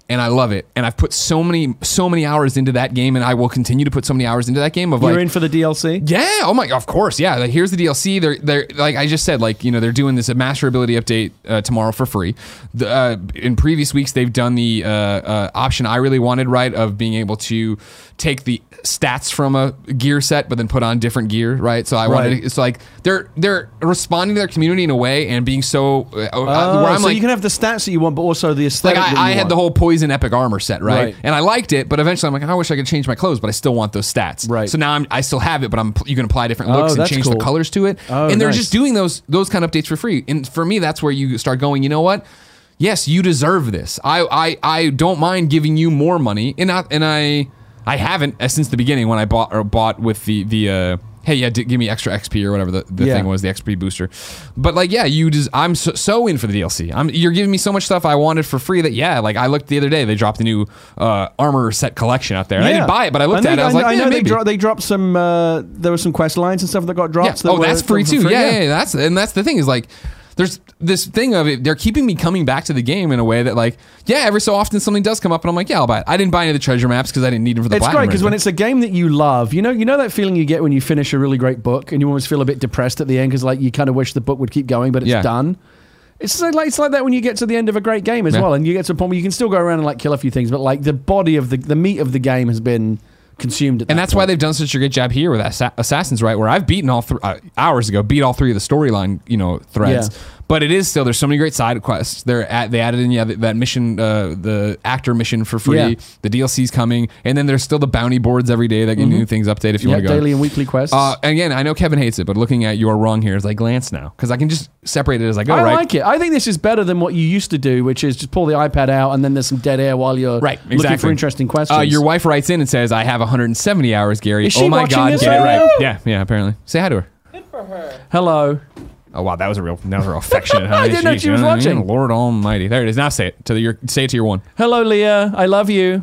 S1: and I love it. And I've put so many, so many hours into that game, and I will continue to put so many hours into that game. Of
S2: You're
S1: like,
S2: in for the D L C?
S1: yeah, oh my, of course, yeah. Like, here's the D L C. They're they're like I just said, like you know they're doing this a master ability update uh, tomorrow for free. The, uh, in previous weeks, they've done the uh, uh, option I really wanted, right, of being able to take the stats from a gear set, but then put on different gear, right? So I
S2: Right.
S1: wanted. It's like they're they're responding to their community in a way and being so uh,
S2: Oh,
S1: where I'm
S2: so
S1: like.
S2: you can have the stats that you want, but also the aesthetic
S1: Like
S2: that
S1: I, I
S2: you
S1: had
S2: want.
S1: the whole poison epic armor set, right?
S2: Right.
S1: And I liked it, but eventually I'm like, I wish I could change my clothes, but I still want those stats.
S2: Right.
S1: So now I'm, I still have it, but I'm you can apply different
S2: Oh,
S1: looks and
S2: that's
S1: change
S2: cool.
S1: the colors to it.
S2: Oh,
S1: and they're
S2: nice.
S1: just doing those those kind of updates for free. And for me, that's where you start going, you know what? Yes, you deserve this. I I, I don't mind giving you more money, and I, and I I haven't uh, since the beginning when I bought or bought with the the. Uh, Hey, yeah, d- give me extra X P or whatever the, the
S2: Yeah.
S1: thing was, the X P booster. But like, yeah, you just I'm so, so in for the D L C. I'm you're giving me so much stuff I wanted for free that yeah, like I looked the other day, they dropped the new uh, armor set collection out there. And I didn't buy it, but I looked
S2: And
S1: at
S2: they-
S1: it. I was like,
S2: I
S1: yeah,
S2: know they,
S1: maybe.
S2: dro- they dropped some. Uh, there were some quest lines and stuff that got dropped.
S1: Yeah.
S2: that
S1: Oh,
S2: were-
S1: that's
S2: that were
S1: free
S2: for
S1: too. Yeah, yeah, yeah, that's and that's the thing is like, there's this thing of it. They're keeping me coming back to the game in a way that like, yeah, every so often something does come up and I'm like, yeah, I'll buy it. I didn't buy any of the treasure maps because I didn't need them for the
S2: It's
S1: platinum.
S2: great
S1: or
S2: because when
S1: anything.
S2: it's a game that you love, you know, you know that feeling you get when you finish a really great book and you almost feel a bit depressed at the end because like you kind of wish the book would keep going, but it's
S1: Yeah.
S2: done. It's like it's like that when you get to the end of a great game as
S1: Yeah.
S2: well, and you get to a point where you can still go around and like kill a few things, but like the body of the the meat of the game has been consumed. At
S1: And
S2: that
S1: that's why
S2: point.
S1: they've done such a good job here with Assa- Assassin's Right, where I've beaten all th- uh, hours ago, beat all three of the storyline, you know, threads.
S2: Yeah.
S1: But it is still there's so many great side quests. They're at, they added in yeah that, that mission, uh, the actor mission for free.
S2: Yeah.
S1: The D L C's coming, and then there's still the bounty boards every day that give you new things update if you
S2: yeah,
S1: want to go.
S2: daily and weekly quests.
S1: Uh, again, I know Kevin hates it, but looking at your rung here is like glance now because I can just separate it as I go.
S2: I
S1: right?
S2: like it. I think this is better than what you used to do, which is just pull the iPad out and then there's some dead air while you're
S1: Right,
S2: looking
S1: exactly.
S2: for interesting questions.
S1: Uh, your wife writes in and says, "I have one hundred seventy hours, Gary."
S2: Is she
S1: oh my
S2: watching
S1: God,
S2: this
S1: get
S2: right
S1: it right.
S2: now?
S1: Yeah, yeah. Apparently, say hi to her.
S3: Good for her.
S2: Hello.
S1: Oh wow, that was a real, that was a real affectionate. Huh?
S2: I didn't know
S1: Jeez,
S2: she was
S1: you what I mean?
S2: watching.
S1: Lord Almighty, there it is. Now say it to the, your, say it to your one.
S2: Hello, Leah. I love you.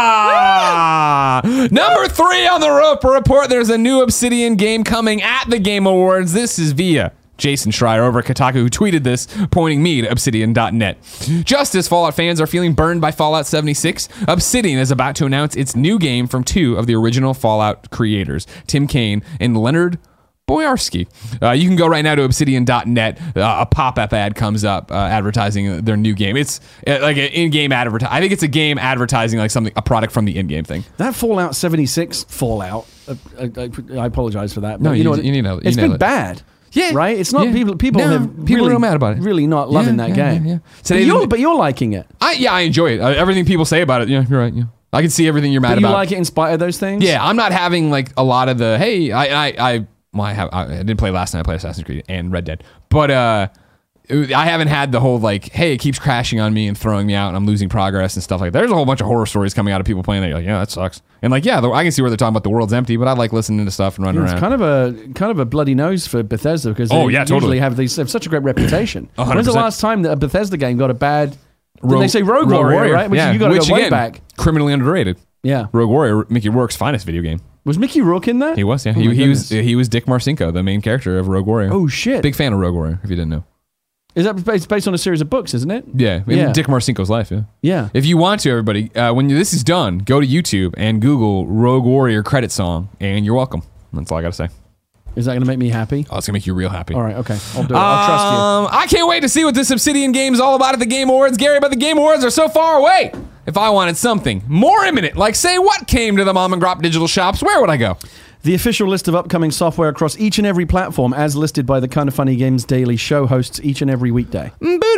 S1: Ah, number three on the rope report. There's a new Obsidian game coming at the Game Awards. This is via Jason Schreier over at Kotaku, who tweeted this, pointing me to Obsidian dot net. Just as Fallout fans are feeling burned by Fallout seventy-six, Obsidian is about to announce its new game from two of the original Fallout creators, Tim Kaine and Leonard Boyarsky. Uh, you can go right now to Obsidian dot net. Uh, a pop-up ad comes up uh, advertising their new game. It's uh, like an in-game advertising. I think it's a game advertising like something, a product from the in-game thing.
S2: That Fallout seventy-six Fallout, uh, I, I, I apologize for that. But
S1: No, you-
S2: know what?
S1: you need to- you
S2: It's
S1: nailed
S2: been
S1: it.
S2: bad.
S1: Yeah.
S2: Right? It's not
S1: Yeah.
S2: people people
S1: No,
S2: have
S1: people
S2: really,
S1: are real mad about it.
S2: really not loving
S1: Yeah,
S2: that
S1: yeah,
S2: game.
S1: yeah, yeah.
S2: But,
S1: Today-
S2: you're, but you're liking it.
S1: I yeah, I enjoy it. Uh, everything people say about it. Yeah, you're right. Yeah, I can see everything you're mad
S2: But you
S1: about.
S2: like it in spite of those things?
S1: Yeah, I'm not having like a lot of the hey, I I I well, I have I, I didn't play last night. I played Assassin's Creed and Red Dead, but uh, I haven't had the whole like hey, it keeps crashing on me and throwing me out, and I'm losing progress and stuff like that. There's a whole bunch of horror stories coming out of people playing that. You're like, yeah, that sucks. And like, yeah, I can see where they're talking about the world's empty, but I like listening to stuff and running
S2: It's
S1: around.
S2: kind of a kind of a bloody nose for Bethesda because they
S1: Oh, yeah,
S2: usually
S1: totally.
S2: have these have such a great reputation.
S1: one hundred
S2: When's the
S1: percent.
S2: last time that a Bethesda game got a bad? Did
S1: Rogue-
S2: they say Rogue, Warrior, right? Which
S1: yeah,
S2: you got to
S1: which
S2: go way
S1: again,
S2: back.
S1: criminally underrated.
S2: Yeah,
S1: Rogue Warrior, Mickey Rourke's finest video game.
S2: was Mickey Rourke in that?
S1: He was, yeah.
S2: Oh
S1: he,
S2: my
S1: he was
S2: goodness.
S1: he was Dick Marcinko, the main character of Rogue Warrior.
S2: Oh shit!
S1: Big fan of Rogue Warrior, if you didn't know.
S2: Is that based, based on a series of books? Isn't it?
S1: Yeah, in
S2: Yeah.
S1: Dick Marcinko's life, yeah.
S2: Yeah.
S1: If you want to, everybody, uh, when this is done, go to YouTube and Google Rogue Warrior credit song, and you're welcome. That's all I got to say.
S2: Is that going to make me happy?
S1: Oh, it's going to make you real happy.
S2: All right. Okay. I'll do it. I'll trust you.
S1: Um, I can't wait to see what this Obsidian game is all about at the Game Awards, Gary, but the Game Awards are so far away. If I wanted something more imminent, like say what came to the mom and grop digital shops, where would I go?
S2: The official list of upcoming software across each and every platform, as listed by the Kind of Funny Games Daily Show hosts each and every weekday.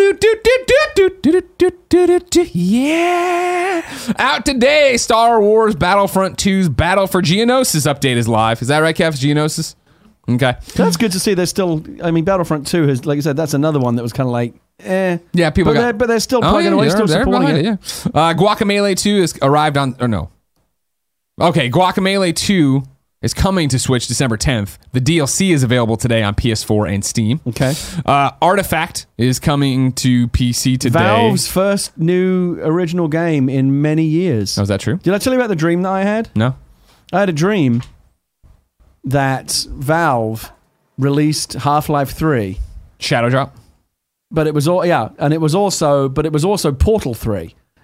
S1: Yeah. Out today, Star Wars Battlefront two's Battle for Geonosis update is live. Is that right, Kev? Geonosis? Okay.
S2: That's good to see. There's still, I mean, Battlefront two has, like I said, that's another one that was kind of like, eh.
S1: Yeah, people
S2: but
S1: got...
S2: they're, but they're still
S1: Oh,
S2: plugging
S1: yeah,
S2: away,
S1: they're-
S2: still
S1: they're
S2: supporting
S1: behind
S2: it.
S1: Yeah. Uh, Guacamelee two has arrived on... Or no. Okay, Guacamelee two is coming to Switch December tenth. The D L C is available today on P S four and Steam.
S2: Okay.
S1: Uh, Artifact is coming to P C today.
S2: Valve's first new original game in many years.
S1: Oh, is that true?
S2: Did I tell you about the dream that I had?
S1: No?
S2: I had a dream that Valve released Half-Life three,
S1: Shadow Drop?
S2: but it was all yeah, and it was also but it was also Portal three.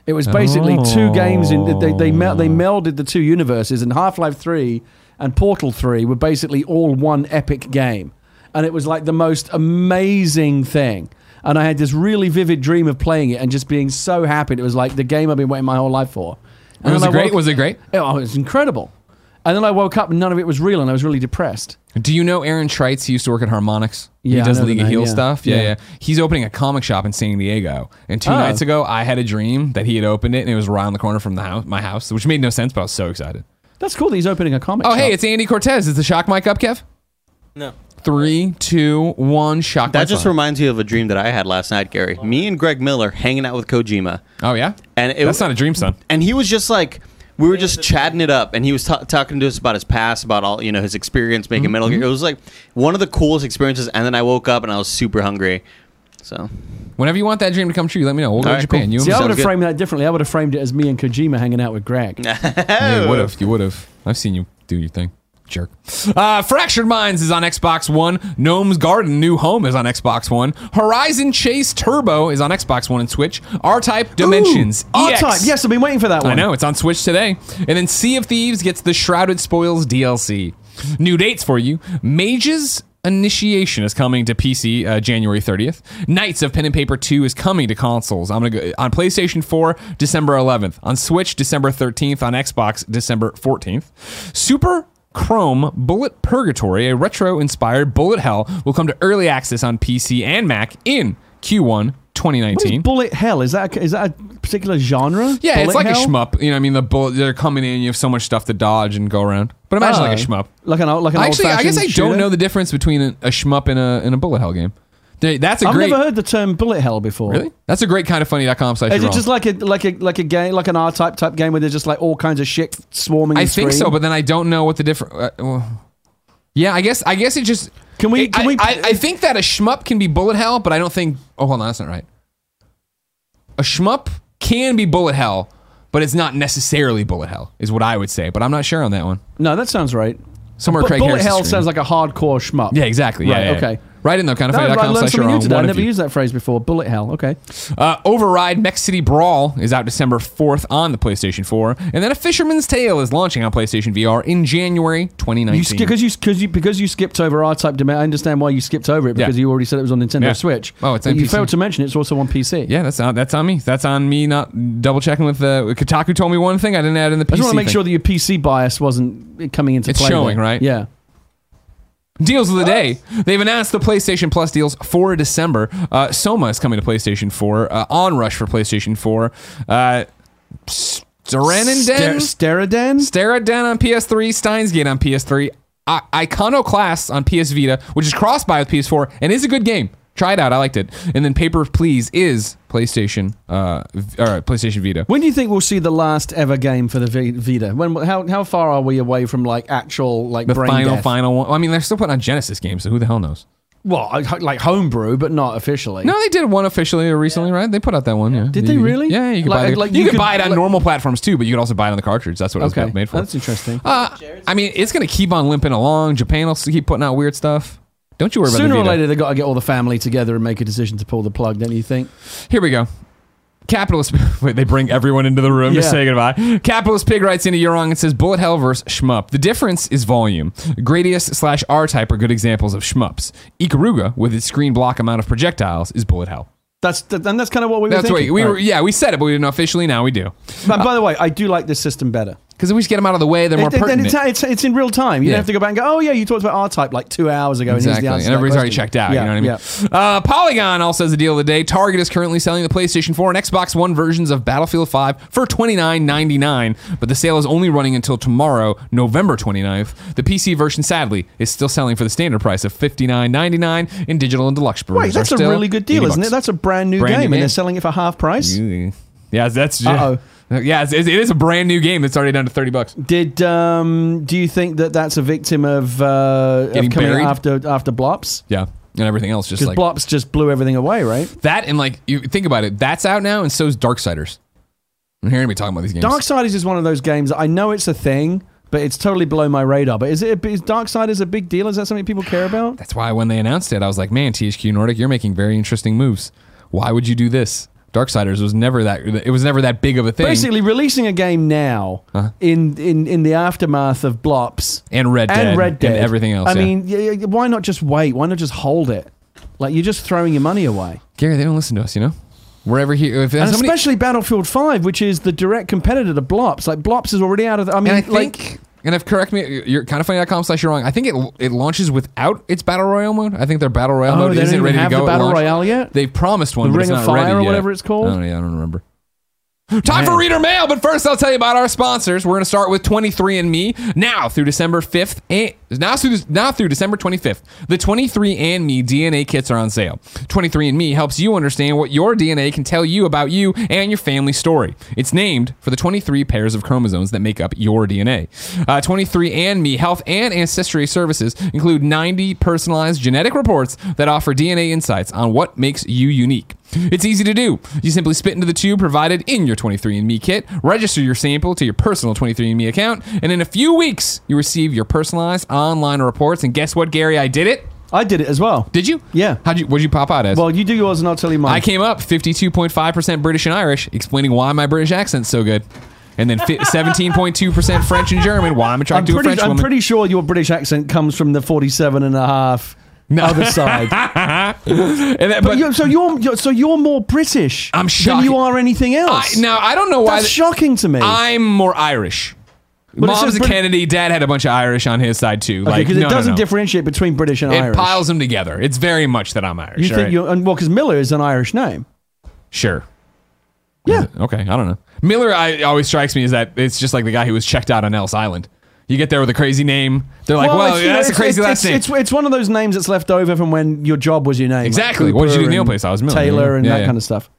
S2: It was basically
S1: Oh.
S2: two games in they they mel- they melded the two universes, and Half-Life three and Portal three were basically all one epic game, and it was like the most amazing thing. And I had this really vivid dream of playing it and just being so happy. It was like the game I've been waiting my whole life for. And
S1: Was
S2: then
S1: it
S2: I
S1: great?
S2: woke-
S1: Was it great?
S2: Oh, it was incredible. And then I woke up and none of it was real, and I was really depressed.
S1: Do you know Aaron Trites? He used to work at Harmonix.
S2: Yeah,
S1: he does
S2: I know
S1: League
S2: the
S1: of
S2: name,
S1: Heal
S2: yeah.
S1: stuff. Yeah,
S2: Yeah.
S1: yeah, He's opening a comic shop in San Diego. And two
S2: Oh.
S1: nights ago, I had a dream that he had opened it, and it was around the corner from the house, my house, which made no sense, but I was so excited.
S2: That's cool that he's opening a comic
S1: Oh,
S2: shop.
S1: hey, it's Andy Cortez. Is the shock mic up, Kev?
S3: No.
S1: Three, two, one, shock
S4: That
S1: mic
S4: just
S1: on.
S4: reminds you of a dream that I had last night, Gary. Me and Greg Miller hanging out with Kojima,
S1: Oh, yeah?
S4: and it,
S1: That's not a dream, son.
S4: and he was just like, we were just chatting it up, and he was ta- talking to us about his past, about all, you know, his experience making
S1: Mm-hmm.
S4: Metal Gear. It was like one of the coolest experiences, and then I woke up and I was super hungry. So
S1: Whenever you want that dream to come true, let me know. We'll go
S4: All
S1: to
S4: right,
S1: Japan.
S4: cool.
S1: You and
S2: See,
S1: me.
S2: I would
S4: Sounds
S2: have
S4: good.
S2: framed that differently. I would have framed it as me and Kojima hanging out with Greg.
S1: Yeah, you would have. You would have. I've seen you do your thing. Jerk. Uh, Fractured Minds is on Xbox One. Gnome's Garden New Home is on Xbox One. Horizon Chase Turbo is on Xbox One and Switch. R-Type Dimensions.
S2: Ooh,
S1: E X.
S2: R-Type. Yes, I've been waiting for that one.
S1: I know, it's on Switch today. And then Sea of Thieves gets the Shrouded Spoils D L C. New dates for you. Mages Initiation is coming to P C uh, January thirtieth. Knights of Pen and Paper two is coming to consoles. I'm gonna go on PlayStation four December eleventh, on Switch December thirteenth, on Xbox December fourteenth. Super Chrome Bullet Purgatory, a retro-inspired bullet hell, will come to early access on P C and Mac in Q one twenty
S2: What is
S1: nineteen.
S2: bullet hell? Is that a, is that a particular genre?
S1: Yeah,
S2: Bullet
S1: it's like
S2: hell?
S1: a shmup. You know, what I mean, the bullet, they're coming in. You have so much stuff to dodge and go around. But imagine
S2: Oh.
S1: like a shmup.
S2: Like an old- like an
S1: Actually, I guess I
S2: old-fashioned
S1: don't
S2: shooter?
S1: know the difference between a, a shmup and a and a bullet hell game. They- That's a
S2: I've
S1: great.
S2: never heard the term bullet hell before.
S1: Really? That's a great kind of funny dot com slash.
S2: Is
S1: you're
S2: it just
S1: wrong.
S2: like a like a like a game like an R type type game where there's just like all kinds of shit swarming?
S1: I
S2: the
S1: think
S2: screen?
S1: so, but then I don't know what the difference. Uh, well, yeah, I guess I guess it just.
S2: Can we-
S1: it-
S2: can
S1: I,
S2: we-
S1: I, I think that a shmup can be bullet hell, but I don't think. Oh, hold on, that's not right. A shmup can be bullet hell, but it's not necessarily bullet hell, is what I would say. But I'm not sure on that one.
S2: No, that sounds right.
S1: Somewhere
S2: But
S1: Craig
S2: bullet
S1: Harris is
S2: hell
S1: screaming.
S2: sounds like a hardcore shmup.
S1: Yeah, exactly. Yeah,
S2: Right,
S1: yeah, yeah.
S2: okay.
S1: Right in though, kind of
S2: No,
S1: funny
S2: I
S1: dot com
S2: learned
S1: slash
S2: something
S1: you're
S2: new
S1: wrong.
S2: today.
S1: One
S2: I
S1: of
S2: never
S1: you.
S2: used that phrase before. Bullet hell. Okay.
S1: Uh, Override Mech City Brawl is out December fourth on the PlayStation four, and then A Fisherman's Tale is launching on PlayStation V R in January twenty
S2: You
S1: nineteen.
S2: because you because you because you skipped over R type domain. I understand why you skipped over it because
S1: Yeah.
S2: you already said it was on Nintendo
S1: Yeah.
S2: Switch.
S1: Oh, it's
S2: But
S1: on
S2: you
S1: P C.
S2: failed to mention it's also on P C.
S1: Yeah, that's on, that's on me. That's on me not double checking with uh, Kotaku told me one thing I didn't add in the P
S2: I
S1: C
S2: just want to make
S1: thing.
S2: sure that your P C bias wasn't coming into
S1: It's
S2: play.
S1: showing,
S2: there.
S1: right?
S2: Yeah.
S1: Deals of the day. They've announced the PlayStation Plus deals for December. Uh, Soma is coming to PlayStation four. Uh, Onrush for PlayStation four. Uh, Steranenden?
S2: Ster- Steradan?
S1: Steraden on P S three, Steins Gate on P S three, I- Iconoclast on P S Vita, which is cross-buy with P S four, and is a good game. Try it out. I liked it. And then Paper Please is PlayStation, uh, v- or PlayStation Vita.
S2: When do you think we'll see the last ever game for the v- Vita? When? How how far are we away from like actual like
S1: The
S2: brain
S1: final,
S2: death?
S1: final one. I mean, they're still putting on Genesis games, so who the hell knows?
S2: Well, I- like homebrew, but not officially.
S1: No, they did one officially recently, right? They put out that one, yeah.
S2: Did they
S1: You-
S2: really?
S1: Yeah, you could
S2: Like-
S1: buy, the,
S2: like
S1: you
S2: you
S1: could
S2: could-
S1: buy it on
S2: like-
S1: normal platforms too, but you could also buy it on the cartridge. That's what it
S2: Okay,
S1: was made for.
S2: that's interesting.
S1: Uh, I mean, it's going to keep on limping along. Japan will keep putting out weird stuff. Don't you worry
S2: Sooner
S1: about the
S2: or
S1: Vita.
S2: later, they got to get all the family together and make a decision to pull the plug. Don't you think?
S1: Here we go. Capitalist. Wait, they bring everyone into the room to
S2: Yeah.
S1: say goodbye. Capitalist Pig writes into Eurong and says Bullet Hell versus Shmup. The difference is volume. Gradius slash R-Type are good examples of shmups. Ikaruga, with its screen block amount of projectiles, is Bullet Hell.
S2: That's th- and that's kind of what we were
S1: That's
S2: thinking.
S1: right. We were,
S2: Right.
S1: yeah, we said it, but we didn't know officially. Now we do.
S2: But by the way, I do like this system better.
S1: Because if we just get them out of the way, they're more
S2: It- it-
S1: pertinent.
S2: it's, it's, it's in real time. You
S1: Yeah.
S2: don't have to go back and go, oh, yeah, you talked about R-Type like two hours ago.
S1: Exactly.
S2: And,
S1: And
S2: here's the answer to that
S1: everybody's already
S2: question.
S1: checked out.
S2: Yeah,
S1: You know what I mean?
S2: yeah.
S1: Uh, Polygon also has a deal of the day. Target is currently selling the PlayStation four and Xbox One versions of Battlefield five for twenty-nine ninety-nine, but the sale is only running until tomorrow, November twenty-ninth. The P C version, sadly, is still selling for the standard price of fifty-nine ninety-nine, and digital and deluxe versions
S2: Wait, that's
S1: are
S2: a
S1: still
S2: really good deal,
S1: eighty
S2: isn't it?
S1: bucks.
S2: That's a brand new
S1: Brand new
S2: game, and
S1: game.
S2: they're selling it for half price.
S1: Yeah, that's
S2: Uh-oh.
S1: yeah, it's, it is a brand new game that's already down to thirty bucks.
S2: Did um, do you think that that's a victim of, uh, of
S1: Getting
S2: coming
S1: buried?
S2: after after Blops?
S1: Yeah, and everything else just
S2: Because
S1: like
S2: Blops just blew everything away, right?
S1: that, and like you think about it, that's out now, and so is Darksiders. I'm hearing me talking about these games.
S2: Darksiders is one of those games that I know it's a thing, but it's totally below my radar. But is it a, is Darksiders a big deal? Is that something people care about?
S1: That's why when they announced it, I was like, man, T H Q Nordic, you're making very interesting moves. Why would you do this? Darksiders was never that. It was never that big of a thing.
S2: Basically, releasing a game now
S1: Uh-huh.
S2: in, in in the aftermath of Blops
S1: and Red Dead
S2: and Red Dead
S1: and everything else.
S2: I
S1: yeah.
S2: mean, y- y- why not just wait? Why not just hold it? Like you're just throwing your money away.
S1: Gary, they don't listen to us. You know, wherever here, if
S2: And
S1: somebody,
S2: especially Battlefield five, which is the direct competitor to Blops. Like Blops is already out of. The, I mean,
S1: and I
S2: like.
S1: think. And if correct me, you're kind of funny dot com slash you're wrong. I think it it launches without its battle royale mode. I think their battle royale
S2: Oh,
S1: mode
S2: they don't
S1: isn't
S2: even
S1: ready
S2: have
S1: to go.
S2: the
S1: at
S2: battle
S1: launch.
S2: royale yet?
S1: They've promised one,
S2: The
S1: but it's
S2: Ring
S1: not
S2: of Fire
S1: ready
S2: or
S1: yet.
S2: whatever it's called?
S1: Oh yeah, I don't remember. Time for
S2: Man.
S1: reader mail, but first I'll tell you about our sponsors. We're going to start with twenty-three and me now through December fifth. And now through now through December twenty-fifth. The twenty-three and me D N A kits are on sale. twenty-three and me helps you understand what your D N A can tell you about you and your family story. It's named for the twenty-three pairs of chromosomes that make up your D N A. Uh, twenty-three and me health and ancestry services include ninety personalized genetic reports that offer D N A insights on what makes you unique. It's easy to do. You simply spit into the tube provided in your twenty-three and me kit, register your sample to your personal twenty-three and me account, and in a few weeks, you receive your personalized online reports. And guess what, Gary? I did it.
S2: I did it as well.
S1: Did you?
S2: Yeah.
S1: How'd you? What'd you pop out as?
S2: Well, you do yours and I'll tell you mine.
S1: I came up fifty-two point five percent British and Irish, explaining why my British accent's so good. And then seventeen point two percent French and German, why I'm
S2: I'm
S1: attracted to a
S2: pretty,
S1: French
S2: I'm
S1: woman.
S2: pretty sure your British accent comes from the forty-seven and a half
S1: No.
S2: other side.
S1: And that-
S2: But you're, so you're, you're so you're more British
S1: I'm
S2: than
S1: shocked.
S2: you are anything
S1: I,
S2: else.
S1: now, I don't know why.
S2: That's
S1: th-
S2: shocking to me.
S1: I'm more Irish.
S2: But it
S1: Mom's
S2: says
S1: a
S2: Brit-
S1: Kennedy. Dad had a bunch of Irish on his side too.
S2: Okay,
S1: Like,
S2: because
S1: no,
S2: it
S1: no,
S2: doesn't
S1: no.
S2: differentiate between British and
S1: It
S2: Irish.
S1: piles them together. It's very much that I'm Irish.
S2: you think
S1: alright?
S2: you're, and well, because Miller is an Irish name.
S1: Sure.
S2: Yeah.
S1: Okay, I don't know. Miller I, always strikes me as that it's just like the guy who was checked out on Ellis Island. You get there with a crazy name. They're like, well,
S2: it's, you
S1: yeah,
S2: know,
S1: that's a
S2: it's-
S1: crazy
S2: it's,
S1: last
S2: it's,
S1: name.
S2: It's, it's one of those names that's left over from when your job was your name. like
S1: Exactly. What did you do in
S2: Cooper
S1: the old
S2: and
S1: place? I was Miller.
S2: Taylor and
S1: Yeah,
S2: that
S1: yeah.
S2: kind of stuff.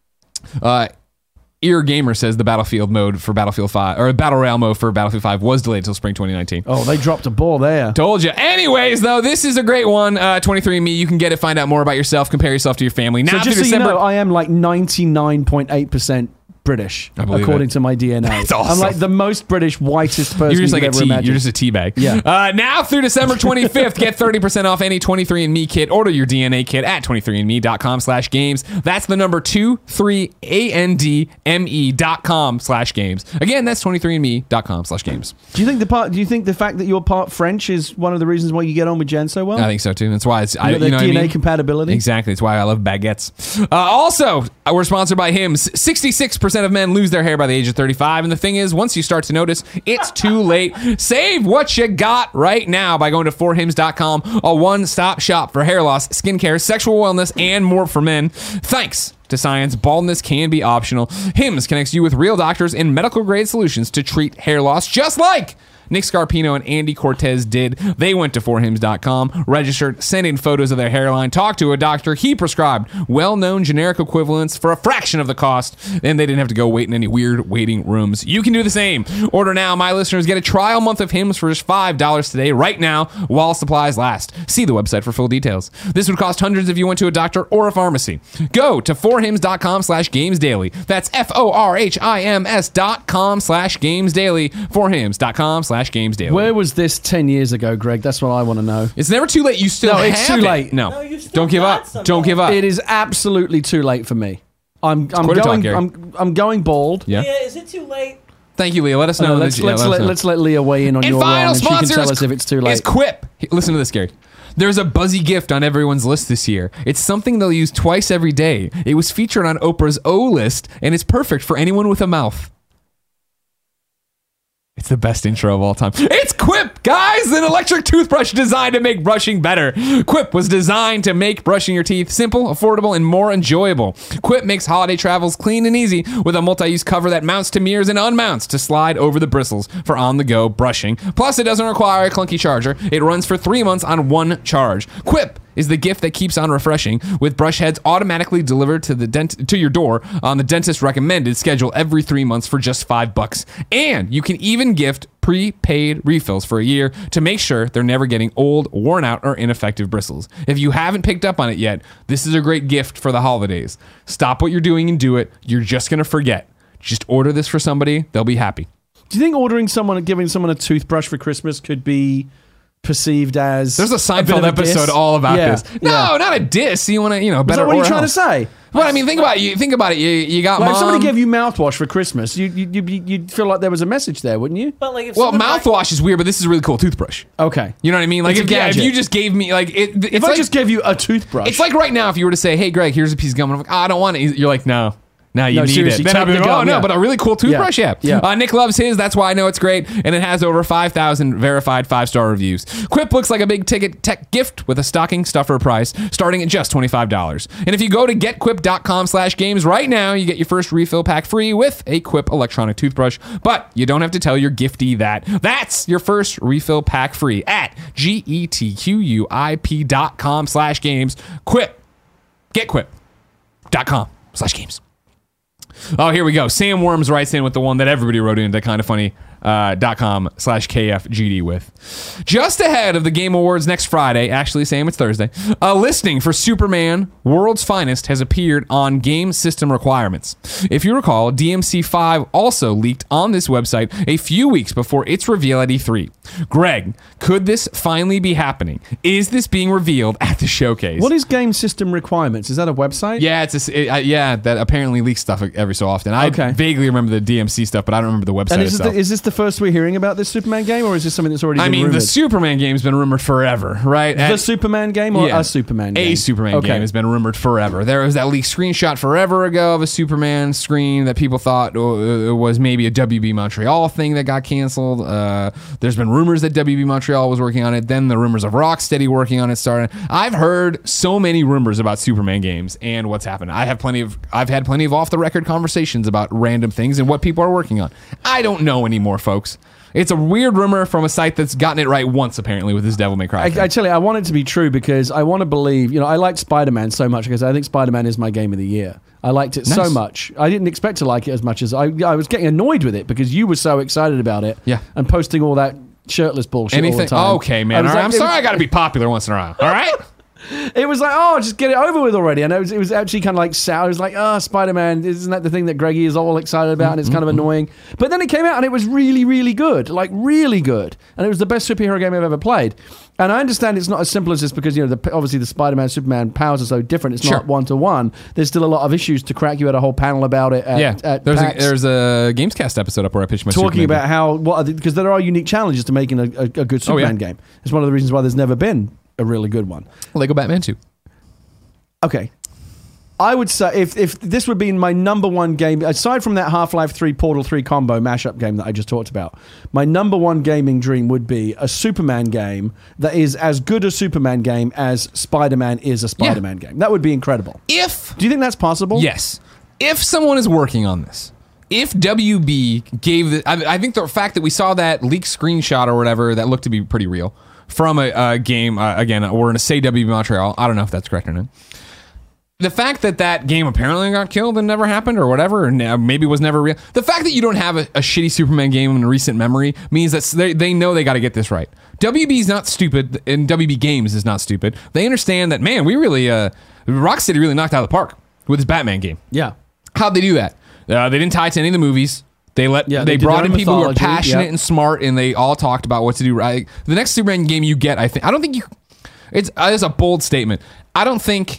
S1: Uh, Ear Gamer says the Battlefield mode for Battlefield five, or Battle Royale mode for Battlefield five was delayed until spring twenty nineteen.
S2: Oh, they dropped a ball there.
S1: Told you. Anyways, though, this is a great one. Uh, twenty-three and me. You can get it, find out more about yourself, compare yourself to your family. Now
S2: So just
S1: through
S2: so
S1: December.
S2: you know, I am like ninety-nine point eight percent British,
S1: I believe
S2: according
S1: it.
S2: to my D N A.
S1: That's awesome.
S2: I'm like the most British, whitest person
S1: You're just like a
S2: you've ever
S1: tea.
S2: imagined.
S1: You're just a tea bag.
S2: Yeah.
S1: Uh, now through December twenty-fifth, get thirty percent off any twenty-three and me kit. Order your D N A kit at twenty-three and me dot com slash games. That's the number two three A N D M E dot com slash games. Again, that's twenty-three and me dot com slash games.
S2: Do you think the part? Do you think the fact that you're part French is one of the reasons why you get on with Jen so well?
S1: I think so too. That's why it's I,
S2: you got
S1: you
S2: the
S1: know
S2: D N A
S1: what I mean?
S2: compatibility.
S1: Exactly. It's why I love baguettes. Uh, also, we're sponsored by Hims. sixty-six percent of men lose their hair by the age of thirty-five. And the thing is, once you start to notice, it's too late. Save what you got right now by going to four hims dot com, a one-stop shop for hair loss, skincare, sexual wellness, and more for men. Thanks to science, baldness can be optional. Hims connects you with real doctors and medical-grade solutions to treat hair loss, just like Nick Scarpino and Andy Cortez did. They went to four hims dot com, registered, sent in photos of their hairline, talked to a doctor. He prescribed well-known generic equivalents for a fraction of the cost, and they didn't have to go wait in any weird waiting rooms. You can do the same. Order now. My listeners get a trial month of Hims for just five dollars today, right now, while supplies last. See the website for full details. This would cost hundreds if you went to a doctor or a pharmacy. Go to four hims dot com slash games daily. That's F O R H I M S dot com slash games daily. four hims dot com slash games daily.
S2: Where was this ten years ago, Greg? That's what I want to know.
S1: It's never too late. You still
S2: No,
S1: have
S2: it's too
S1: it.
S2: late.
S1: No,
S3: No, you still
S1: don't give
S3: got
S1: up.
S3: some
S1: Don't
S3: of
S1: give up.
S2: It is absolutely too late for me. I'm I'm
S1: Quarter talk,
S2: going
S1: Gary.
S2: I'm I'm going bald.
S1: Yeah.
S3: Yeah, is it too late?
S1: Thank you, Leah. Let us
S2: Uh,
S1: know. in the-
S2: let's
S1: yeah,
S2: let's
S1: let us
S2: let,
S1: know.
S2: let's let Leah weigh in on
S1: And
S2: your
S1: final
S2: wrong, and she can
S1: sponsor
S2: tell
S1: is,
S2: us if it's too
S1: is
S2: late.
S1: Quip. Listen to this, Gary. There's a buzzy gift on everyone's list this year. It's something they'll use twice every day. It was featured on Oprah's O List, and it's perfect for anyone with a mouth. It's the best intro of all time. It's Quip, guys! An electric toothbrush designed to make brushing better. Quip was designed to make brushing your teeth simple, affordable, and more enjoyable. Quip makes holiday travels clean and easy with a multi-use cover that mounts to mirrors and unmounts to slide over the bristles for on-the-go brushing. Plus, it doesn't require a clunky charger. It runs for three months on one charge. Quip is the gift that keeps on refreshing, with brush heads automatically delivered to the dent to your door on the dentist recommended schedule every three months for just five bucks. And you can even gift prepaid refills for a year to make sure they're never getting old, worn out, or ineffective bristles. If you haven't picked up on it yet, this is a great gift for the holidays. Stop what you're doing and do it. You're just gonna forget. Just order this for somebody. They'll be happy.
S2: Do you think ordering someone and giving someone a toothbrush for Christmas could be perceived as
S1: There's a
S2: bit
S1: Seinfeld
S2: of a
S1: episode
S2: diss.
S1: all about
S2: Yeah,
S1: this. No,
S2: yeah.
S1: not a diss. You want to, you know,
S2: Is
S1: better
S2: that what
S1: or
S2: are you trying to
S1: else.
S2: say?
S1: Well, I mean, think about it. You think about it. You, you got
S2: Like
S1: mom.
S2: if somebody gave you mouthwash for Christmas, you you you you'd feel like there was a message there, wouldn't you?
S3: But like, if
S1: well,
S3: someone-
S1: mouthwash is weird, but this is a really cool toothbrush.
S2: Okay.
S1: You know what I mean? Like
S2: It's
S1: if,
S2: a
S1: yeah, if
S2: gadget.
S1: you just gave me like it, it's
S2: If
S1: like,
S2: I just gave you a toothbrush,
S1: it's like right now if you were to say, "Hey, Greg, here's a piece of gum," and I'm like, oh, "I don't want it." You're like, "No." Now you
S2: No,
S1: need
S2: seriously,
S1: it. Then
S2: take
S1: I'll be
S2: the
S1: like, oh
S2: gum,
S1: no,
S2: yeah.
S1: but a really cool toothbrush, yeah.
S2: Yeah.
S1: Uh, Nick loves his. That's why I know it's great, and it has over five thousand verified five star reviews. Quip looks like a big ticket tech gift with a stocking stuffer price starting at just twenty five dollars. And if you go to get quip dot com slash games right now, you get your first refill pack free with a Quip electronic toothbrush. But you don't have to tell your giftee that. That's your first refill pack free at G E T Q U I P dot com slash games. Quip. Get quip dot com slash games. Oh, here we go. Sam Worms writes in with the one that everybody wrote into kind of funny uh, dot com slash K F G D with. Just ahead of the Game Awards next Friday, actually, Sam, it's Thursday, a listing for Superman World's Finest has appeared on game system requirements. If you recall, D M C five also leaked on this website a few weeks before its reveal at E three. Greg, could this finally be happening? Is this being revealed at the showcase?
S2: what is game system requirements? Is that a website?
S1: Yeah, it's a s it, uh, yeah that apparently leaks stuff every so often. I
S2: Okay.
S1: vaguely remember the D M C stuff, but I don't remember the website
S2: And is,
S1: itself.
S2: the, is this the first we're hearing about this Superman game, or is this something that's already
S1: I
S2: been
S1: mean,
S2: rumored?
S1: the Superman game's been rumored forever, right?
S2: The
S1: And-
S2: Superman game or
S1: yeah,
S2: a Superman game?
S1: A Superman
S2: Okay.
S1: game has been rumored forever. There was that leaked screenshot forever ago of a Superman screen that people thought uh, was maybe a W B Montreal thing that got canceled. Uh, there's been rumors that W B Montreal was working on it. Then the rumors of Rocksteady working on it started. I've heard so many rumors about Superman games and what's happened. I have plenty of I've had plenty of off the record conversations about random things and what people are working on. I don't know anymore, folks. It's a weird rumor from a site that's gotten it right once, apparently, with this Devil May Cry thing.
S2: I, I tell you, I want it to be true because I want to believe, you know, I liked Spider-Man so much because I think Spider-Man is my game of the year. I liked it so
S1: Nice.
S2: much. I didn't expect to like it as much as I, I was getting annoyed with it because you were so excited about it.
S1: Yeah.
S2: And posting all that shirtless bullshit all the
S1: Anything?
S2: time.
S1: Okay,
S2: I
S1: man.
S2: was
S1: All right,
S2: like-
S1: I'm
S2: it
S1: sorry
S2: was-
S1: I got to be popular once in a while. All right?
S2: It was like, oh, just get it over with already. And it was, it was actually kind of like sour. It was like, oh, Spider-Man, isn't that the thing that Greggy is all excited about? And it's kind of annoying. But then it came out and it was really, really good. Like, really good. And it was the best superhero game I've ever played. And I understand it's not as simple as this because, you know, the, obviously the Spider-Man, Superman powers are so different. It's
S1: Sure.
S2: not one-to-one. There's still a lot of issues to crack. You had a whole panel about it at,
S1: Yeah.
S2: at
S1: There's a,
S2: PAX,
S1: there's a Gamescast episode up where I pitched my
S2: talking
S1: Superman
S2: about
S1: game.
S2: how, what because there are unique challenges to making a, a, a good
S1: Oh, yeah.
S2: Superman game. It's one of the reasons why there's never been a really good one.
S1: Lego Batman two.
S2: Okay. I would say if, if this would be my number one game, aside from that Half-Life three Portal three combo mashup game that I just talked about, my number one gaming dream would be a Superman game that is as good a Superman game as Spider-Man is a Spider-Man game. That would be incredible.
S1: If
S2: Do you think that's possible?
S1: yes, if someone is working on this, if W B gave the, I, I think the fact that we saw that leaked screenshot or whatever that looked to be pretty real from a, a game, uh, again, we're going to say W B Montreal. I don't know if that's correct or not. The fact that that game apparently got killed and never happened or whatever, or ne- maybe was never real. The fact that you don't have a, a shitty Superman game in recent memory means that they, they know they got to get this right. W B is not stupid, and W B Games is not stupid. They understand that, man, we really, uh, Rocksteady really knocked out of the park with this Batman game.
S2: Yeah.
S1: How'd they do that? Uh, they didn't tie it to any of the movies. They let
S2: Yeah,
S1: they,
S2: they did
S1: brought
S2: their
S1: in
S2: own
S1: people who are
S2: mythology,
S1: passionate
S2: yeah.
S1: and smart, and they all talked about what to do right. The next Superman game you get, I think, I don't think you. It's uh, it's a bold statement. I don't think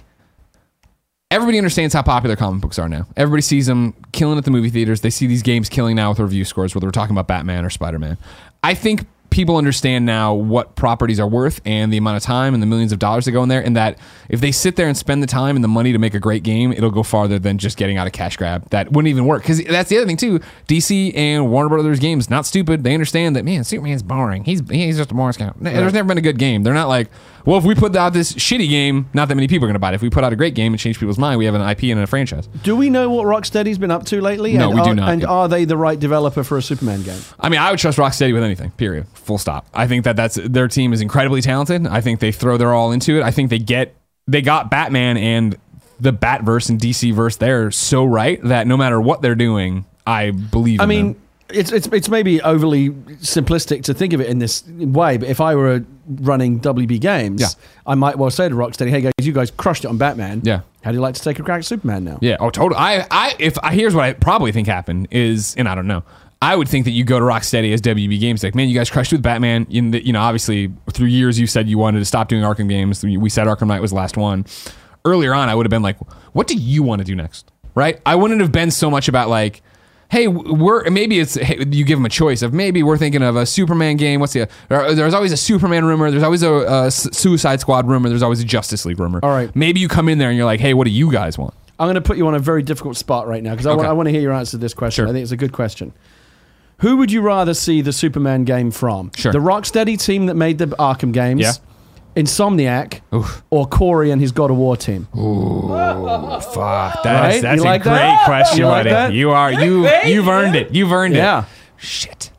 S1: everybody understands how popular comic books are now. Everybody sees them killing at the movie theaters. They see these games killing now with review scores, whether we're talking about Batman or Spider-Man. I think people understand now what properties are worth and the amount of time and the millions of dollars that go in there, and that if they sit there and spend the time and the money to make a great game, it'll go farther than just getting out a cash grab. That wouldn't even work. Because that's the other thing, too. D C and Warner Brothers games, not stupid. They understand that, man, Superman's boring. He's he's just a Boy Scout. There's never been a good game. They're not like, well, if we put out this shitty game, not that many people are going to buy it. If we put out a great game and change people's mind, we have an I P and a franchise.
S2: Do we know what Rocksteady's been up to lately?
S1: No,
S2: and
S1: we do
S2: are,
S1: not.
S2: And are they the right developer for a Superman game?
S1: I mean, I would trust Rocksteady with anything, period. Full stop. I think that that's their team is incredibly talented. I think they throw their all into it. I think they get they got Batman and the Batverse and D C verse there so right that no matter what they're doing, I believe
S2: I
S1: in
S2: mean,
S1: them.
S2: it's it's it's maybe overly simplistic to think of it in this way, but if I were running W B Games,
S1: Yeah.
S2: I might well say to Rocksteady, "Hey guys, you guys crushed it on Batman.
S1: Yeah.
S2: How do you like to take a crack at Superman now?"
S1: Yeah. Oh, totally. I, I, if I, here's what I probably think happened is, and I don't know. I would think that you go to Rocksteady as W B Games, like, man, you guys crushed with Batman. In the, you know, obviously through years you said you wanted to stop doing Arkham games. We said Arkham Knight was the last one. Earlier on, I would have been like, what do you want to do next? Right? I wouldn't have been so much about like, hey, we're maybe it's hey, you give them a choice of maybe we're thinking of a Superman game. What's the or there's always a Superman rumor. There's always a, a Suicide Squad rumor. There's always a Justice League rumor.
S2: All right.
S1: Maybe you come in there and you're like, hey, what do you guys want?
S2: I'm going to put you on a very difficult spot right now because I,
S1: Okay.
S2: want, I want to hear your answer to this question.
S1: Sure.
S2: I think it's a good question. Who would you rather see the Superman game from?
S1: Sure.
S2: The Rocksteady team that made the Arkham games,
S1: Yeah.
S2: Insomniac,
S1: Oof.
S2: or Corey and his God of War team?
S1: Oh, fuck. That's,
S2: Right?
S1: that's
S2: You
S1: a
S2: like
S1: great
S2: that?
S1: question,
S2: You like
S1: buddy.
S2: that?
S1: You are you
S3: Clickbait,
S1: you've earned
S3: yeah.
S1: it. You've earned
S2: Yeah.
S1: it. Shit.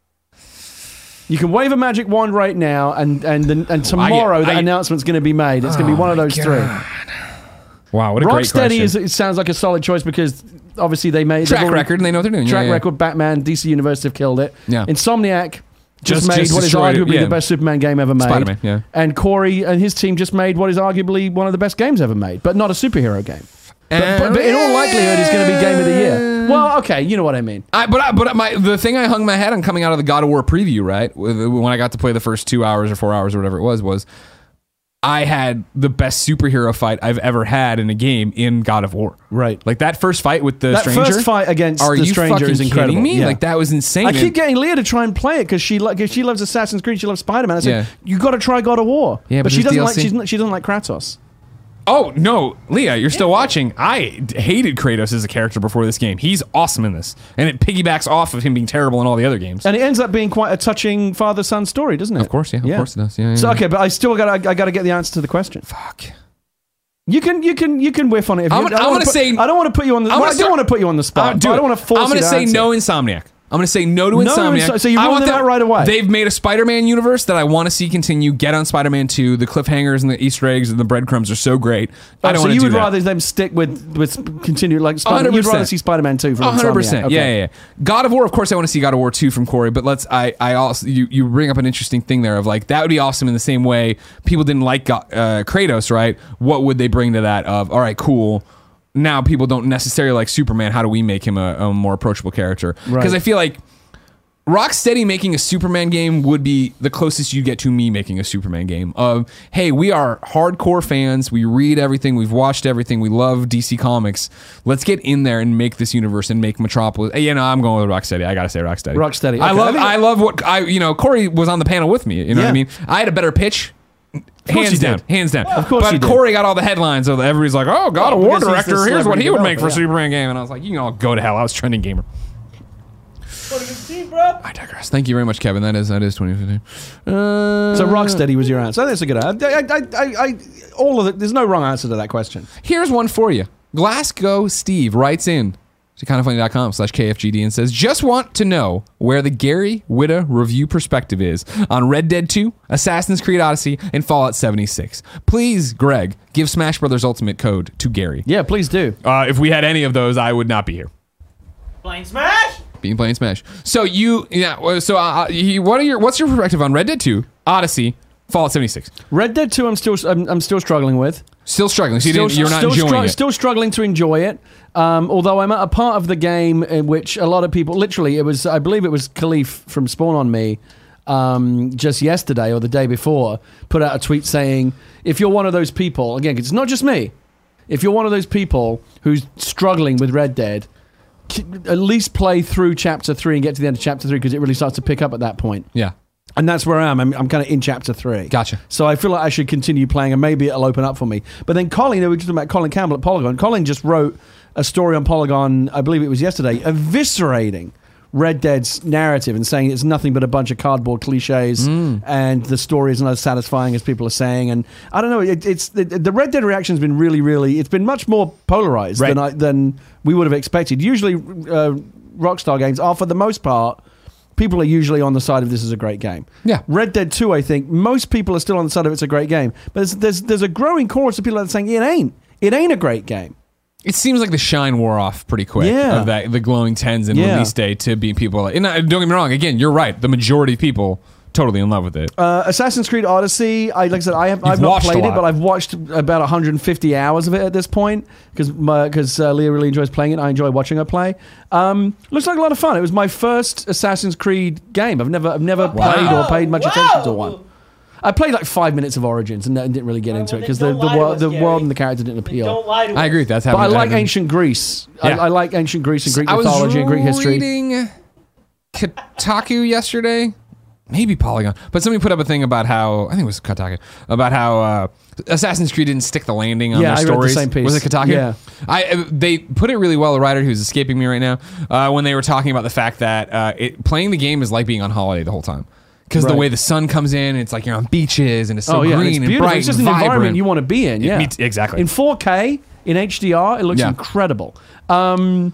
S2: You can wave a magic wand right now, and and the, and tomorrow
S1: I-
S2: the
S1: I-
S2: announcement's going to be made. It's going to be
S1: Oh
S2: one of
S1: my
S2: those
S1: God.
S2: three.
S1: Wow, what a great
S2: Rocksteady
S1: question.
S2: is it sounds like a solid choice because obviously they made they've
S1: track
S2: already-
S1: record and they know what they're doing.
S2: track
S1: yeah, yeah.
S2: record. Batman, D C Universe have killed it.
S1: Yeah.
S2: Insomniac just,
S1: Just-
S2: made
S1: just
S2: what is
S1: destroyed it,
S2: arguably
S1: yeah.
S2: the best Superman game ever made.
S1: Spider-Man, yeah.
S2: And Corey and his team just made what is arguably one of the best games ever made, but not a superhero game. But, but, but in all likelihood, it's going to be game of the year. Well, okay, you know what I mean.
S1: I, but I, but my the thing I hung my head on coming out of the God of War preview, right, with- when I got to play the first two hours or four hours or whatever it was, was I had the best superhero fight I've ever had in a game in God of War.
S2: Right.
S1: Like that first fight with the
S2: That
S1: stranger.
S2: first fight against
S1: Are
S2: the
S1: you
S2: stranger
S1: fucking
S2: is incredible.
S1: kidding me?
S2: Yeah.
S1: Like that was insane.
S2: I keep
S1: And-
S2: getting Leah to try and play it because she like she loves Assassin's Creed, she loves Spider Man. I said
S1: Yeah.
S2: you got to try God of War.
S1: Yeah,
S2: but,
S1: but
S2: she
S1: there's
S2: doesn't like
S1: D L C.
S2: she's, not- she doesn't like Kratos.
S1: Oh no, Leah, you're still watching. I d- hated Kratos as a character before this game. He's awesome in this, and it piggybacks off of him being terrible in all the other games.
S2: And it ends up being quite a touching father son story, doesn't it?
S1: Of course, yeah, of course it does. Yeah, yeah,
S2: So
S1: yeah.
S2: okay, but I still got I got to get the answer to the question.
S1: Fuck.
S2: You can you can you can whiff on it. If
S1: I'm
S2: you,
S1: gonna-
S2: I don't
S1: I'm
S2: wanna
S1: gonna
S2: put-
S1: say-
S2: I don't want to put you on the.
S1: I'm
S2: Well,
S1: gonna
S2: I don't
S1: start-
S2: want to put you on the spot.
S1: Uh,
S2: but
S1: dude,
S2: I don't want to force
S1: I'm
S2: you
S1: gonna
S2: to
S1: say
S2: answer.
S1: no Insomniac. I'm going to say no to
S2: No to
S1: Insomniac.
S2: Inso- so you
S1: I
S2: ruled
S1: want
S2: them out right away.
S1: They've made a Spider-Man universe that I want to see continue. Get on Spider-Man two. The cliffhangers and the Easter eggs and the breadcrumbs are so great. I
S2: Oh,
S1: don't
S2: so
S1: want to
S2: you
S1: do
S2: would
S1: that.
S2: rather them stick with with continue like Spider-
S1: one hundred
S2: you'd rather
S1: percent.
S2: see Spider-Man two from
S1: one hundred
S2: Insomniac.
S1: percent.
S2: Okay.
S1: Yeah, yeah, yeah. God of War, of course, I want to see God of War two from Corey, but let's, I, I also, you, you bring up an interesting thing there of like, that would be awesome in the same way people didn't like God, uh, Kratos, right? What would they bring to that of, all right, cool. Now people don't necessarily like Superman. How do we make him a, a more approachable character? Because
S2: Right.
S1: I feel like Rocksteady making a Superman game would be the closest you get to me making a Superman game. Of hey, we are hardcore fans. We read everything. We've watched everything. We love D C Comics. Let's get in there and make this universe and make Metropolis. You know, I'm going with Rocksteady. I gotta say Rocksteady.
S2: Rocksteady.
S1: I
S2: Okay.
S1: love.
S2: I think-
S1: I love what I. You know, Corey was on the panel with me. You know what
S2: Yeah.
S1: I mean? I had a better pitch.
S2: course
S1: Hands
S2: you
S1: down,
S2: did.
S1: hands down.
S2: Of course
S1: but
S2: you did.
S1: Corey got all the headlines of everybody's like, "Oh, God of
S2: Well,
S1: War
S2: because he's the
S1: director. Here's what he
S2: celebrity
S1: would make for a
S2: developer, yeah.
S1: Superman game." And I was like, "You can all go to hell." I was trending gamer.
S3: What a good team, bro.
S1: I digress. Thank you very much, Kevin. That is that is twenty fifteen. Uh,
S2: So Rocksteady was your answer. That's a good answer. I, I, I, I, all of it. There's no wrong answer to that question.
S1: Here's one for you. Glasgow Steve writes in to kindoffunny.com slash KFGD and says, just want to know where the Gary Whitta review perspective is on Red Dead two, Assassin's Creed Odyssey, and Fallout seventy-six. Please, Greg, give Smash Brothers Ultimate code to Gary.
S2: Yeah, please do.
S1: Uh, if we had any of those, I would not be here.
S3: Playing Smash.
S1: Being playing Smash. So you, yeah. well, So uh, he, what are your? What's your perspective on Red Dead two, Odyssey, Fallout seventy-six?
S2: Red Dead two, I'm still, I'm, I'm still struggling with.
S1: Still struggling. So you
S2: Still,
S1: didn't, you're not
S2: still,
S1: enjoying
S2: stru-
S1: it.
S2: still struggling to enjoy it. Um, although I'm at a part of the game in which a lot of people, literally, it was, I believe it was Khalif from Spawn on Me, um, just yesterday or the day before, put out a tweet saying, if you're one of those people, again, it's not just me, if you're one of those people who's struggling with Red Dead, k- at least play through chapter three and get to the end of chapter three because it really starts to pick up at that point.
S1: Yeah.
S2: And that's where I am. I'm, I'm kind of in chapter three.
S1: Gotcha.
S2: So I feel like I should continue playing, and maybe it'll open up for me. But then Colin, you know, we were talking about Colin Campbell at Polygon. Colin just wrote a story on Polygon, I believe it was yesterday, eviscerating Red Dead's narrative and saying it's nothing but a bunch of cardboard cliches,
S1: Mm.
S2: and the story isn't as satisfying as people are saying. And I don't know, it, it's the, the Red Dead reaction has been really, really. It's been much more polarized
S1: Right.
S2: than I, than we would have expected. Usually, uh, Rockstar games are, for the most part, people are usually on the side of this is a great game.
S1: Yeah.
S2: Red Dead two, I think, most people are still on the side of it's a great game. But there's there's, there's a growing chorus of people that are saying it ain't. It ain't a great game.
S1: It seems like the shine wore off pretty quick
S2: Yeah.
S1: of that, the glowing tens and
S2: Yeah.
S1: release day to be people like, and uh, don't get me wrong, again, you're right. The majority of people totally in love with it.
S2: Uh, Assassin's Creed Odyssey. I like I said, I have, I've not
S1: watched a
S2: played it,
S1: lot.
S2: but I've watched about one hundred fifty hours of it at this point because because uh, Leah really enjoys playing it. I enjoy watching her play. Um, looks like a lot of fun. It was my first Assassin's Creed game. I've never I've never
S3: Wow.
S2: played or paid much
S3: Wow.
S2: attention to one. I played like five minutes of Origins and didn't really get
S3: Well,
S2: into it
S3: then
S2: because the
S3: don't
S2: the,
S3: lie to
S2: world
S3: us,
S2: the
S3: Gary.
S2: world and the character didn't
S3: Then
S2: appeal.
S3: Don't lie to
S1: I
S3: us.
S1: agree with that.
S2: But I like ancient Greece. I,
S1: Yeah.
S2: I like ancient Greece and Greek
S1: I was
S2: mythology and Greek history.
S1: reading Kotaku yesterday, maybe Polygon, but somebody put up a thing about how I think it was Kotaku about how uh, Assassin's Creed didn't stick the landing on
S2: Yeah,
S1: their
S2: I read the
S1: stories.
S2: same piece.
S1: Was it Kotaku?
S2: Yeah.
S1: I uh, they put it really well. A writer who's escaping me right now uh, when they were talking about the fact that uh, it, playing the game is like being on holiday the whole time. Because the
S2: Right.
S1: way the sun comes in, it's like you're on beaches and it's so
S2: Oh yeah, and
S1: green
S2: it's
S1: and
S2: beautiful.
S1: bright
S2: It's just
S1: and
S2: an
S1: vibrant.
S2: environment you want to be in. Yeah,
S1: me t- exactly.
S2: In four K, in H D R, it looks
S1: Yeah.
S2: incredible. Um,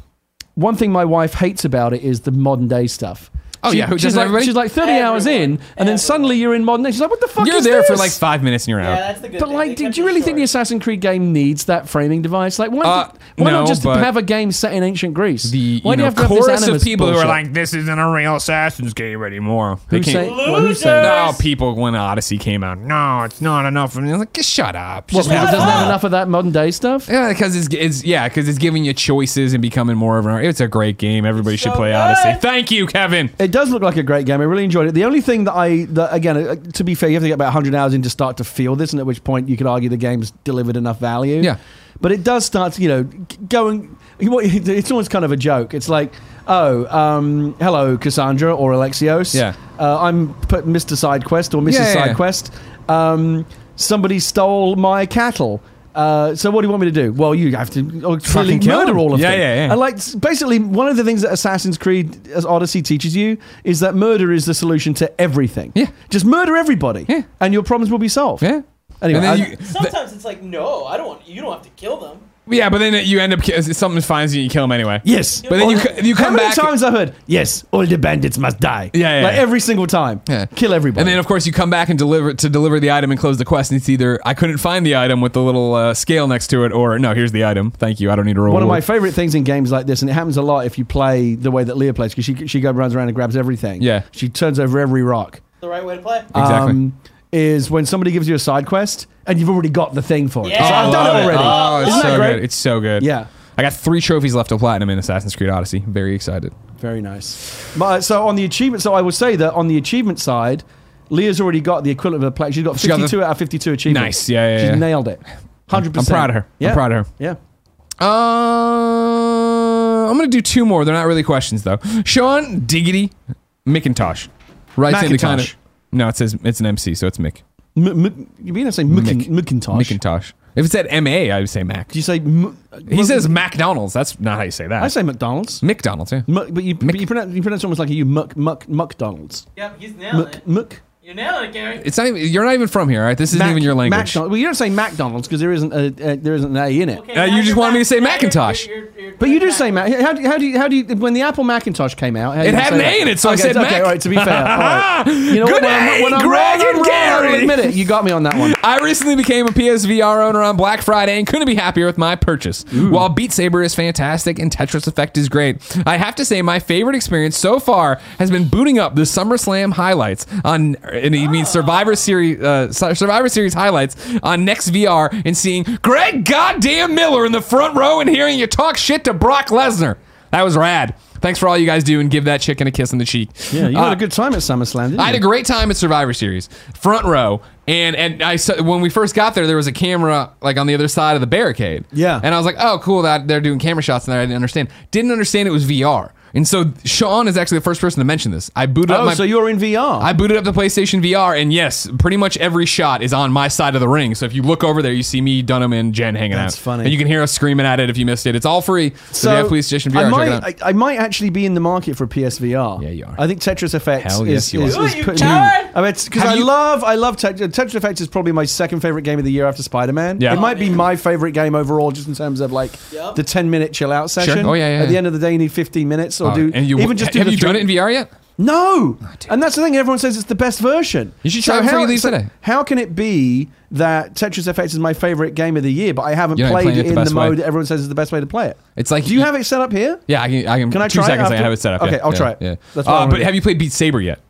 S2: one thing my wife hates about it is the modern day stuff.
S1: Oh,
S2: She-
S1: yeah, who
S2: she's
S1: doesn't
S2: like
S1: everybody?
S2: she's like thirty hours in,
S3: Everyone.
S2: and then
S3: Everyone.
S2: suddenly you're in modern day. She's like, what the fuck
S1: You're
S2: is
S1: there
S2: this?
S1: for like five minutes and you're
S3: Yeah,
S1: out.
S3: that's the good
S2: But
S3: thing.
S2: like,
S3: They
S2: did
S3: kept
S2: you
S3: it
S2: really think the
S3: short.
S2: Assassin's Creed game needs that framing device? Like, why,
S1: Uh,
S2: why
S1: no,
S2: not just
S1: but
S2: have a game set in ancient Greece?
S1: The
S2: why
S1: you
S2: do
S1: know,
S2: you have to have this
S1: chorus of
S2: animus
S1: people who are
S2: bullshit?
S1: like, this isn't a real Assassin's game anymore. They
S2: Who's
S1: can't.
S2: saying- well, who's saying
S1: No,
S3: Yes.
S1: people when Odyssey came out. No, it's not enough. And you're like, just shut up.
S2: Well,
S1: Just
S2: because it
S1: have
S2: doesn't have
S1: fun.
S2: enough of that modern day stuff.
S1: Yeah, because it's, it's yeah, because it's giving you choices and becoming more of an. It's a great game. Everybody should
S3: so
S1: play
S3: good.
S1: Odyssey. Thank you, Kevin.
S2: It does look like a great game. I really enjoyed it. The only thing that I, that, again, uh, to be fair, you have to get about one hundred hours in to start to feel this, and at which point you could argue the game's delivered enough value.
S1: Yeah.
S2: But it does start, you know, g- going. It's almost kind of a joke. It's like, oh, um, hello, Cassandra or Alexios.
S1: Yeah.
S2: Uh, I'm put Mister Sidequest or Missus
S1: Yeah, yeah, yeah.
S2: Sidequest. Um, somebody stole my cattle. Uh, so what do you want me to do? Well, you have to oh, clearly
S1: kill
S2: murder
S1: them.
S2: all of
S1: Yeah,
S2: them.
S1: yeah, yeah.
S2: And like s- basically, one of the things that Assassin's Creed as Odyssey teaches you is that murder is the solution to everything.
S1: Yeah.
S2: Just murder everybody,
S1: Yeah.
S2: and your problems will be solved.
S1: Yeah.
S2: Anyway,
S1: And then
S2: I-
S1: you-
S3: Sometimes it's like, no, I don't want. You don't have to kill them.
S1: Yeah, but then you end up ki- something finds you, and you kill him anyway.
S2: yes,
S1: But then you
S2: All-
S1: c- you
S2: How
S1: come
S2: many
S1: back.
S2: times I've heard yes, all the bandits must die.
S1: Yeah, yeah,
S2: like
S1: yeah.
S2: every single time.
S1: Yeah.
S2: Kill everybody.
S1: And then, of course, you come back and deliver to deliver the item and close the quest. And it's either I couldn't find the item with the little uh, scale next to it, or no, here's the item. Thank you. I don't need to roll.
S2: One of my favorite things in games like this, and it happens a lot if you play the way that Leah plays, because she she goes runs around and grabs everything.
S1: Yeah.
S2: she turns over every rock.
S3: The right way to play.
S1: Exactly.
S2: Um, is when somebody gives you a side quest and you've already got the thing for it.
S3: Yeah.
S2: So I've
S3: I
S2: done it
S3: love it.
S2: already.
S1: Oh, it's
S2: Isn't
S1: so
S2: that great?
S1: good. It's so good.
S2: Yeah.
S1: I got three trophies left to platinum in Assassin's Creed Odyssey. Very excited.
S2: Very nice. But, so on the achievement, so I will say that on the achievement side, Leah's already got the equivalent of a play. She's got
S1: She got the-
S2: fifty-two out of fifty-two achievements.
S1: Nice. Yeah, yeah,
S2: She's
S1: yeah.
S2: nailed it. Hundred
S1: I'm
S2: percent.
S1: proud of her.
S2: Yeah.
S1: I'm proud of her.
S2: Yeah.
S1: Uh, I'm gonna do two more. They're not really questions though. Sean Diggity McIntosh writes into kind
S2: Macintosh.
S1: of. No, it says it's an M C, so it's Mick.
S2: M- M- you mean to say Mcin-
S1: Mick.
S2: McIntosh?
S1: McIntosh. If it said M A, I would say Mac.
S2: Do you say? M-
S1: He
S2: well,
S1: says McDonald's. That's not how you say that.
S2: I say McDonald's.
S1: McDonald's. Yeah.
S2: M- but you, but you pronounce you pronounce it almost like you Muck Muck McDonald's.
S3: Yep, he's nailing
S2: Muck
S3: it.
S2: Muck.
S3: You're nailing it, Gary.
S1: It's not even. You're not even from here, right? This isn't
S2: Mac-
S1: even your language.
S2: McDonald's. Well, you don't say McDonald's because there isn't a uh, there isn't an A in it.
S3: Okay,
S1: Uh,
S3: now
S1: you just
S3: you're
S1: wanted me
S3: back-
S1: to say
S3: now you're-
S1: Macintosh.
S3: you're- you're- you're
S2: But you do
S3: back.
S2: say Mac. How do you, how do you, how do you, when the Apple Macintosh came out, how do
S1: It
S2: you
S1: had
S2: say
S1: an
S2: that?
S1: A in it, so I
S2: okay,
S1: said
S2: okay,
S1: Mac.
S2: all right, to be fair, all right. You know
S1: Good
S2: what? When I'm,
S1: A,
S2: when I'm
S1: Greg
S2: wrong, I'm
S1: and
S2: wrong. I'll
S1: Gary.
S2: admit it. You got me on that one.
S1: I recently became a P S V R owner on Black Friday and couldn't be happier with my purchase. While Beat Saber is fantastic and Tetris Effect is great, I have to say my favorite experience so far has been booting up the SummerSlam highlights on, and he means Survivor Series, uh, Survivor Series highlights on Next V R and seeing Greg goddamn Miller in the front row and hearing you talk shit to Brock Lesnar. That was rad. Thanks for all you guys do and give that chicken a kiss on the cheek.
S2: Yeah, you
S1: Uh,
S2: had a good time at SummerSlam, didn't you?
S1: I had a great time at Survivor Series, front row, and and I saw, when we first got there, there was a camera like on the other side of the barricade.
S2: Yeah.
S1: and I was like, oh, cool, that they're doing camera shots in there. I didn't understand. Didn't understand it was V R, and so Sean is actually the first person to mention this. I booted up
S2: Oh,
S1: my.
S2: so you're in V R.
S1: I booted up the PlayStation V R, and yes, pretty much every shot is on my side of the ring. So if you look over there, you see me, Dunham, and Jen hanging
S2: That's
S1: out.
S2: funny.
S1: And you can hear us screaming at it if you missed it. It's all free. So, if you have PlayStation V R,
S2: I
S1: check
S2: might,
S1: it out.
S2: I, I might actually be in the market for a P S V R.
S1: Yeah, you are.
S2: I think Tetris Effects
S1: Hell
S2: is,
S1: yes, you
S2: is,
S1: are.
S2: is
S3: Ooh, you
S2: putting-
S3: coward!
S2: I mean, because
S1: Have
S2: I
S1: you-
S2: love, I love Tet- Tetris Effects is probably my second favorite game of the year after Spider Man.
S1: Yeah.
S2: It might be my favorite game overall, just in terms of like
S3: Yep.
S2: the ten minute chill out session.
S1: Oh, yeah, yeah,
S2: At the
S1: yeah.
S2: end of the day, you need fifteen minutes or
S1: Uh,
S2: do
S1: and you,
S2: even just do
S1: have
S2: the
S1: you done
S2: three-
S1: it in V R yet?
S2: No,
S1: dude.
S2: and that's the thing. Everyone says it's the best version.
S1: You should try it before you leave
S2: so
S1: today.
S2: How can it be that Tetris Effects is my favorite game of the year, but I haven't
S1: You're not
S2: played
S1: playing
S2: it
S1: it the
S2: in the
S1: best way.
S2: mode that everyone says is the best way to play it?
S1: It's like
S2: Do you have it set up here?
S1: Yeah, I can. I can.
S2: Can I
S1: two
S2: try it
S1: seconds. I
S2: after?
S1: have it set up.
S2: Okay,
S1: yeah,
S2: I'll
S1: yeah,
S2: try it.
S1: Yeah.
S2: That's what I
S1: Uh,
S2: wanna
S1: but
S2: do.
S1: have you played Beat Saber yet?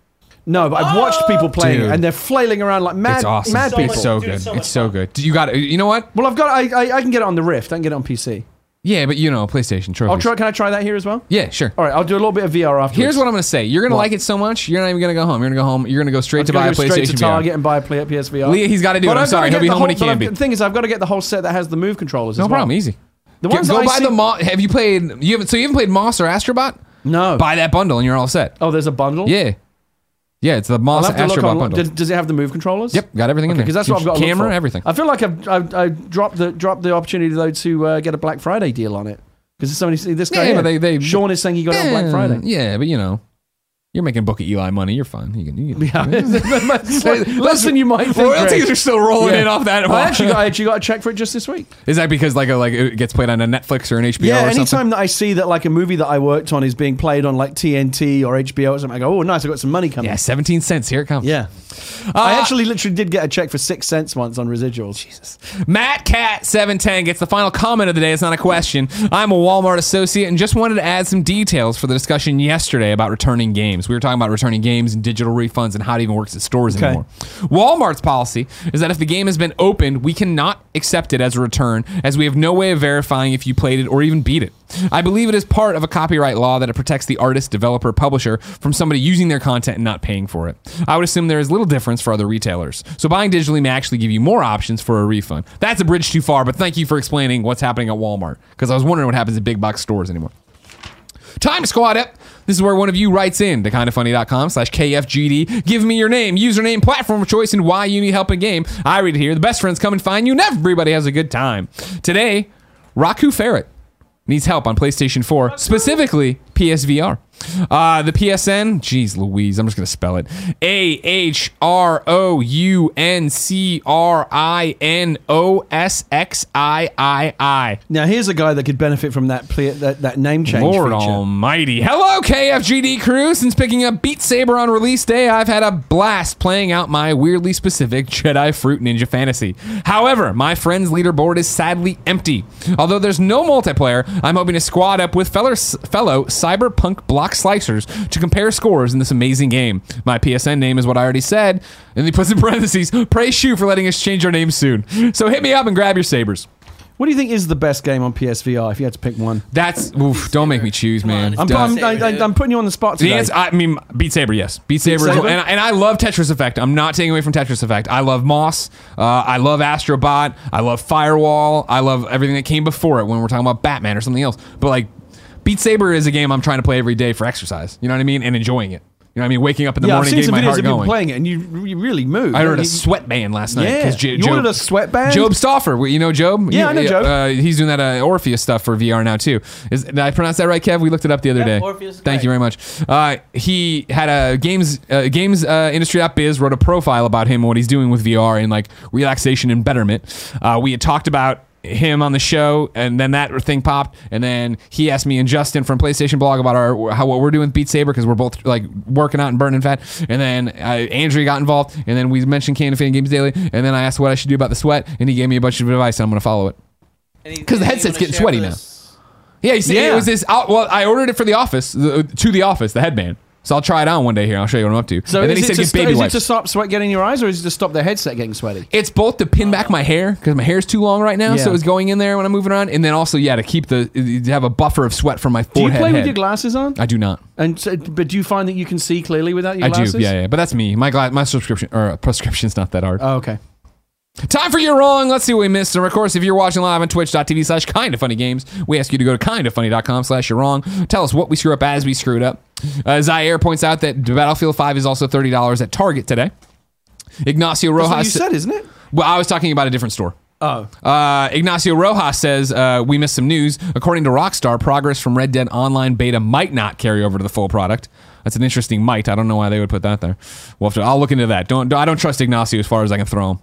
S2: No, but I've watched people playing
S1: Dude.
S2: it, and they're flailing around like mad,
S1: It's awesome.
S2: mad
S3: So
S2: people.
S1: It's so
S3: Dude,
S1: good.
S3: so
S1: It's
S3: much
S1: so
S3: fun.
S1: good. You got it. You know what?
S2: Well, I've got. I, I I can get it on the Rift. I can get it on P C.
S1: Yeah, but you know, PlayStation trophies.
S2: I'll try. Can I try that here as well?
S1: Yeah, sure.
S2: All right, I'll do a little bit of V R afterwards.
S1: Here's what I'm gonna say. You're gonna
S2: What?
S1: like it so much, you're not even gonna go home. You're gonna go home. You're gonna go straight to
S2: Go
S1: buy a
S2: straight
S1: PlayStation
S2: to
S1: V R.
S2: Target and buy a play- P S V R.
S1: Leah, he's got to do
S2: But
S1: it. I'm
S2: I've
S1: sorry.
S2: gotta
S1: He'll be
S2: get the
S1: home when he
S2: whole- but
S1: can
S2: I've-
S1: be.
S2: The thing is, I've got to get the whole set that has the Move controllers.
S1: No
S2: as well.
S1: problem. Easy.
S2: The
S1: Get-
S2: ones
S1: go
S2: that I
S1: buy
S2: see-
S1: the Mo- Have you played? You haven't. So you haven't played Moss or Astrobot?
S2: No.
S1: Buy that bundle and you're all set.
S2: Oh, there's a bundle.
S1: Yeah. Yeah, it's the
S2: I'll
S1: Moss
S2: have to look
S1: Astrobot
S2: on.
S1: bundle.
S2: Does, does it have the Move controllers?
S1: Yep, got everything in there.
S2: Because that's what I've got. To look
S1: Camera,
S2: for.
S1: everything.
S2: I feel like I've, I've, I've dropped the dropped the opportunity though to uh, get a Black Friday deal on it because somebody see this guy.
S1: Yeah,
S2: here,
S1: but they- they-
S2: Sean is saying he got it on Black
S1: Eh,
S2: Friday.
S1: Yeah, but you know, you're making Book of Eli money. You're fine. You can. You can
S2: Yeah, less than you might think.
S1: royalties
S2: Greg.
S1: are still rolling
S2: Yeah.
S1: in off that.
S2: I actually got I actually got a check for it just this week.
S1: Is that because like a, like it gets played on a Netflix or an H B O
S2: Yeah,
S1: or
S2: anytime
S1: something?
S2: that I see that like a movie that I worked on is being played on like T N T or H B O or something, I go, oh, nice, I got some money coming.
S1: Yeah, seventeen cents. Here it comes.
S2: Yeah.
S1: Uh,
S2: I actually literally did get a check for six cents once on residuals. Jesus.
S1: Matt Cat seven ten gets the final comment of the day. It's not a question. I'm a Walmart associate and just wanted to add some details for the discussion yesterday about returning games. We were talking about returning games and digital refunds and how it even works at stores
S2: Okay.
S1: anymore. Walmart's policy is that if the game has been opened, we cannot accept it as a return, as we have no way of verifying if you played it or even beat it. I believe it is part of a copyright law that it protects the artist, developer, publisher from somebody using their content and not paying for it. I would assume there is little difference for other retailers. So buying digitally may actually give you more options for a refund. That's a bridge too far, but thank you for explaining what's happening at Walmart, because I was wondering what happens at big box stores anymore. Time to squad up. This is where one of you writes in to kindafunny.com slash KFGD. Give me your name, username, platform of choice, and why you need help in game. I read it here. The best friends come and find you, and everybody has a good time. Today, Raku Ferret needs help on PlayStation four, specifically P S V R. Uh, the P S N, geez Louise, I'm just going to spell it. A H R O U N C R I N O S X I I I.
S2: Now here's a guy that could benefit from that ple- that, that name change
S1: Lord
S2: feature.
S1: almighty. Hello, K F G D crew. Since picking up Beat Saber on release day, I've had a blast playing out my weirdly specific Jedi Fruit Ninja fantasy. However, my friend's leaderboard is sadly empty. Although there's no multiplayer, I'm hoping to squad up with fellow, fellow cyberpunk block slicers to compare scores in this amazing game. My P S N name is what I already said, and he puts in parentheses, praise Shu for letting us change our name soon. So hit me up and grab your sabers.
S2: What do you think is the best game on P S V R if you had to pick one?
S1: That's, oof, don't make me choose,
S3: Come
S1: man.
S3: on,
S2: I'm,
S3: Beat
S2: I'm,
S3: Saber,
S2: I,
S3: dude.
S2: I'm putting you on the spot
S1: The
S2: today.
S1: answer, I mean, Beat Saber, yes. Beat Saber, is,
S2: Saber?
S1: and, and I love Tetris Effect. I'm not taking away from Tetris Effect. I love Moss. Uh, I love Astrobot. I love Firewall. I love everything that came before it when we're talking about Batman or something else. But like, Beat Saber is a game I'm trying to play every day for exercise. You know what I mean? And enjoying it. You know what I mean? Waking up in the
S2: yeah, I've
S1: morning,
S2: seen
S1: getting
S2: some
S1: my
S2: videos
S1: heart
S2: of people
S1: going.
S2: playing it, and you, you really move.
S1: I ordered a
S2: You-
S1: sweatband last night.
S2: Yeah,
S1: 'cause J-
S2: you
S1: Job,
S2: ordered a sweatband?
S1: Job Stauffer, you know Job?
S2: Yeah, I know
S1: He-
S2: Job.
S1: Uh, he's doing that uh, Orpheus stuff for V R now too. Is, did I pronounce that right, Kev? We looked it up the other
S3: Yeah,
S1: day.
S3: Orpheus is
S1: Thank
S3: great.
S1: you very much. Uh, he had a games uh, games uh, industry.biz wrote a profile about him and what he's doing with V R and like relaxation and betterment. Uh, we had talked about him on the show, and then that thing popped, and then he asked me and Justin from PlayStation Blog about our how what we're doing with Beat Saber because we're both like working out and burning fat, and then uh, Andrea got involved, and then we mentioned Can of Fan Games Daily, and then I asked what I should do about the sweat, and he gave me a bunch of advice, and I'm gonna follow it.
S3: Any-
S1: 'Cause the
S3: anything
S1: headset's
S3: you wanna
S1: getting
S3: share
S1: sweaty
S3: with
S1: now.
S3: us?
S1: Yeah, you see,
S2: Yeah.
S1: it was this. out- Well, I ordered it for the office the, to the office, the headband. So I'll try it on one day here. I'll show you what I'm up to.
S2: So
S1: and then
S2: is,
S1: he
S2: it
S1: said
S2: to,
S1: get
S2: st-
S1: baby
S2: is it
S1: wipes.
S2: to stop sweat getting in your eyes, or is it to stop the headset getting sweaty?
S1: It's both to pin back my hair because my hair's too long right now,
S2: Yeah.
S1: so it's going in there when I'm moving around, and then also yeah to keep the to have a buffer of sweat from my
S2: Do you
S1: forehead.
S2: play
S1: head.
S2: with your glasses on?
S1: I do not.
S2: And so, but do you find that you can see clearly without your
S1: I
S2: glasses?
S1: do. Yeah, yeah. But that's me. My gla- my subscription or prescription's not that hard.
S2: Oh, okay.
S1: Time for You're Wrong. Let's see what we missed. And of course, if you're watching live on twitch.tv slash kind of funny games, we ask you to go to kindoffunny.com slash you're wrong. Tell us what we screw up as we screwed up. Uh, Zaire points out that Battlefield five is also thirty dollars at Target today. Ignacio
S2: That's what
S1: Rojas.
S2: you said, isn't it?
S1: Well, I was talking about a different store.
S2: Oh.
S1: Uh, Ignacio Rojas says, uh, we missed some news. According to Rockstar, progress from Red Dead Online beta might not carry over to the full product. That's an interesting might. I don't know why they would put that there. We'll have to, I'll look into that. Don't, don't I don't trust Ignacio as far as I can throw him.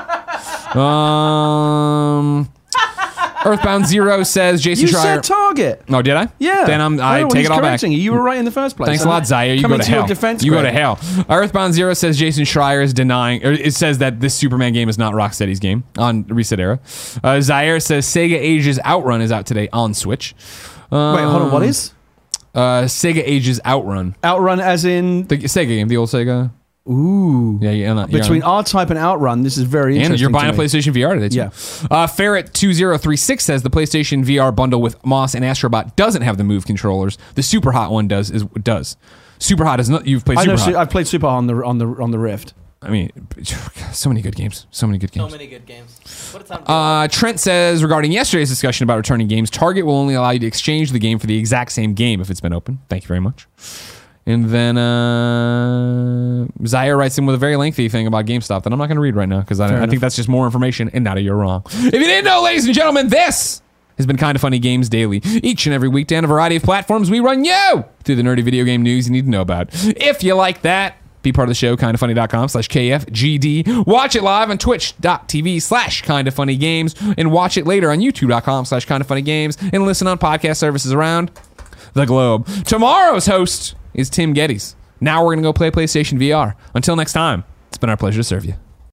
S1: Um, Earthbound Zero says Jason
S2: You
S1: Schreier.
S2: said Target.
S1: Oh, did I?
S2: Yeah.
S1: Then I'm, I
S2: know,
S1: take
S2: he's
S1: it all back.
S2: correcting You. you were right in the first place.
S1: Thanks a
S2: I'm
S1: lot, Zaire. You
S2: coming
S1: go to
S2: your
S1: hell.
S2: defense,
S1: you go to
S2: Greg.
S1: hell. Earthbound Zero says Jason Schreier is denying, or it says that this Superman game is not Rocksteady's game on Reset Era. Uh, Zaire says Sega Asia's Outrun is out today on Switch. Um,
S2: Wait, hold on. What is?
S1: Uh, Sega Ages Outrun.
S2: Outrun, as in
S1: The Sega game, the old Sega.
S2: ooh.
S1: Yeah, yeah. Not,
S2: Between R-Type and Outrun, this is very interesting.
S1: and you're buying
S2: to
S1: a
S2: me.
S1: PlayStation V R today, too.
S2: Yeah.
S1: Uh, Ferret two zero three six says the PlayStation V R bundle with Moss and Astrobot doesn't have the Move controllers. The Super Hot one does. Is does. Super Hot is not. You've played
S2: I know.
S1: Super
S2: Su-
S1: Hot.
S2: I've played Super Hot on the on the on the Rift.
S1: I mean, so many good games. So many good
S3: So
S1: games.
S3: many good games. What a time.
S1: Uh, Trent says regarding yesterday's discussion about returning games, Target will only allow you to exchange the game for the exact same game if it's been open. Thank you very much. And then uh, Zaire writes in with a very lengthy thing about GameStop that I'm not going to read right now because I, I think that's just more information. And now you're wrong. If you didn't know, ladies and gentlemen, this has been Kinda Funny Games Daily. Each and every weekday on a variety of platforms, we run you through the nerdy video game news you need to know about. If you like that, be part of the show, kindafunny.com slash KFGD. Watch it live on twitch.tv slash kindafunnygames and watch it later on youtube.com slash kindafunnygames and listen on podcast services around the globe. Tomorrow's host is Tim Geddes. Now we're going to go play PlayStation V R. Until next time, it's been our pleasure to serve you.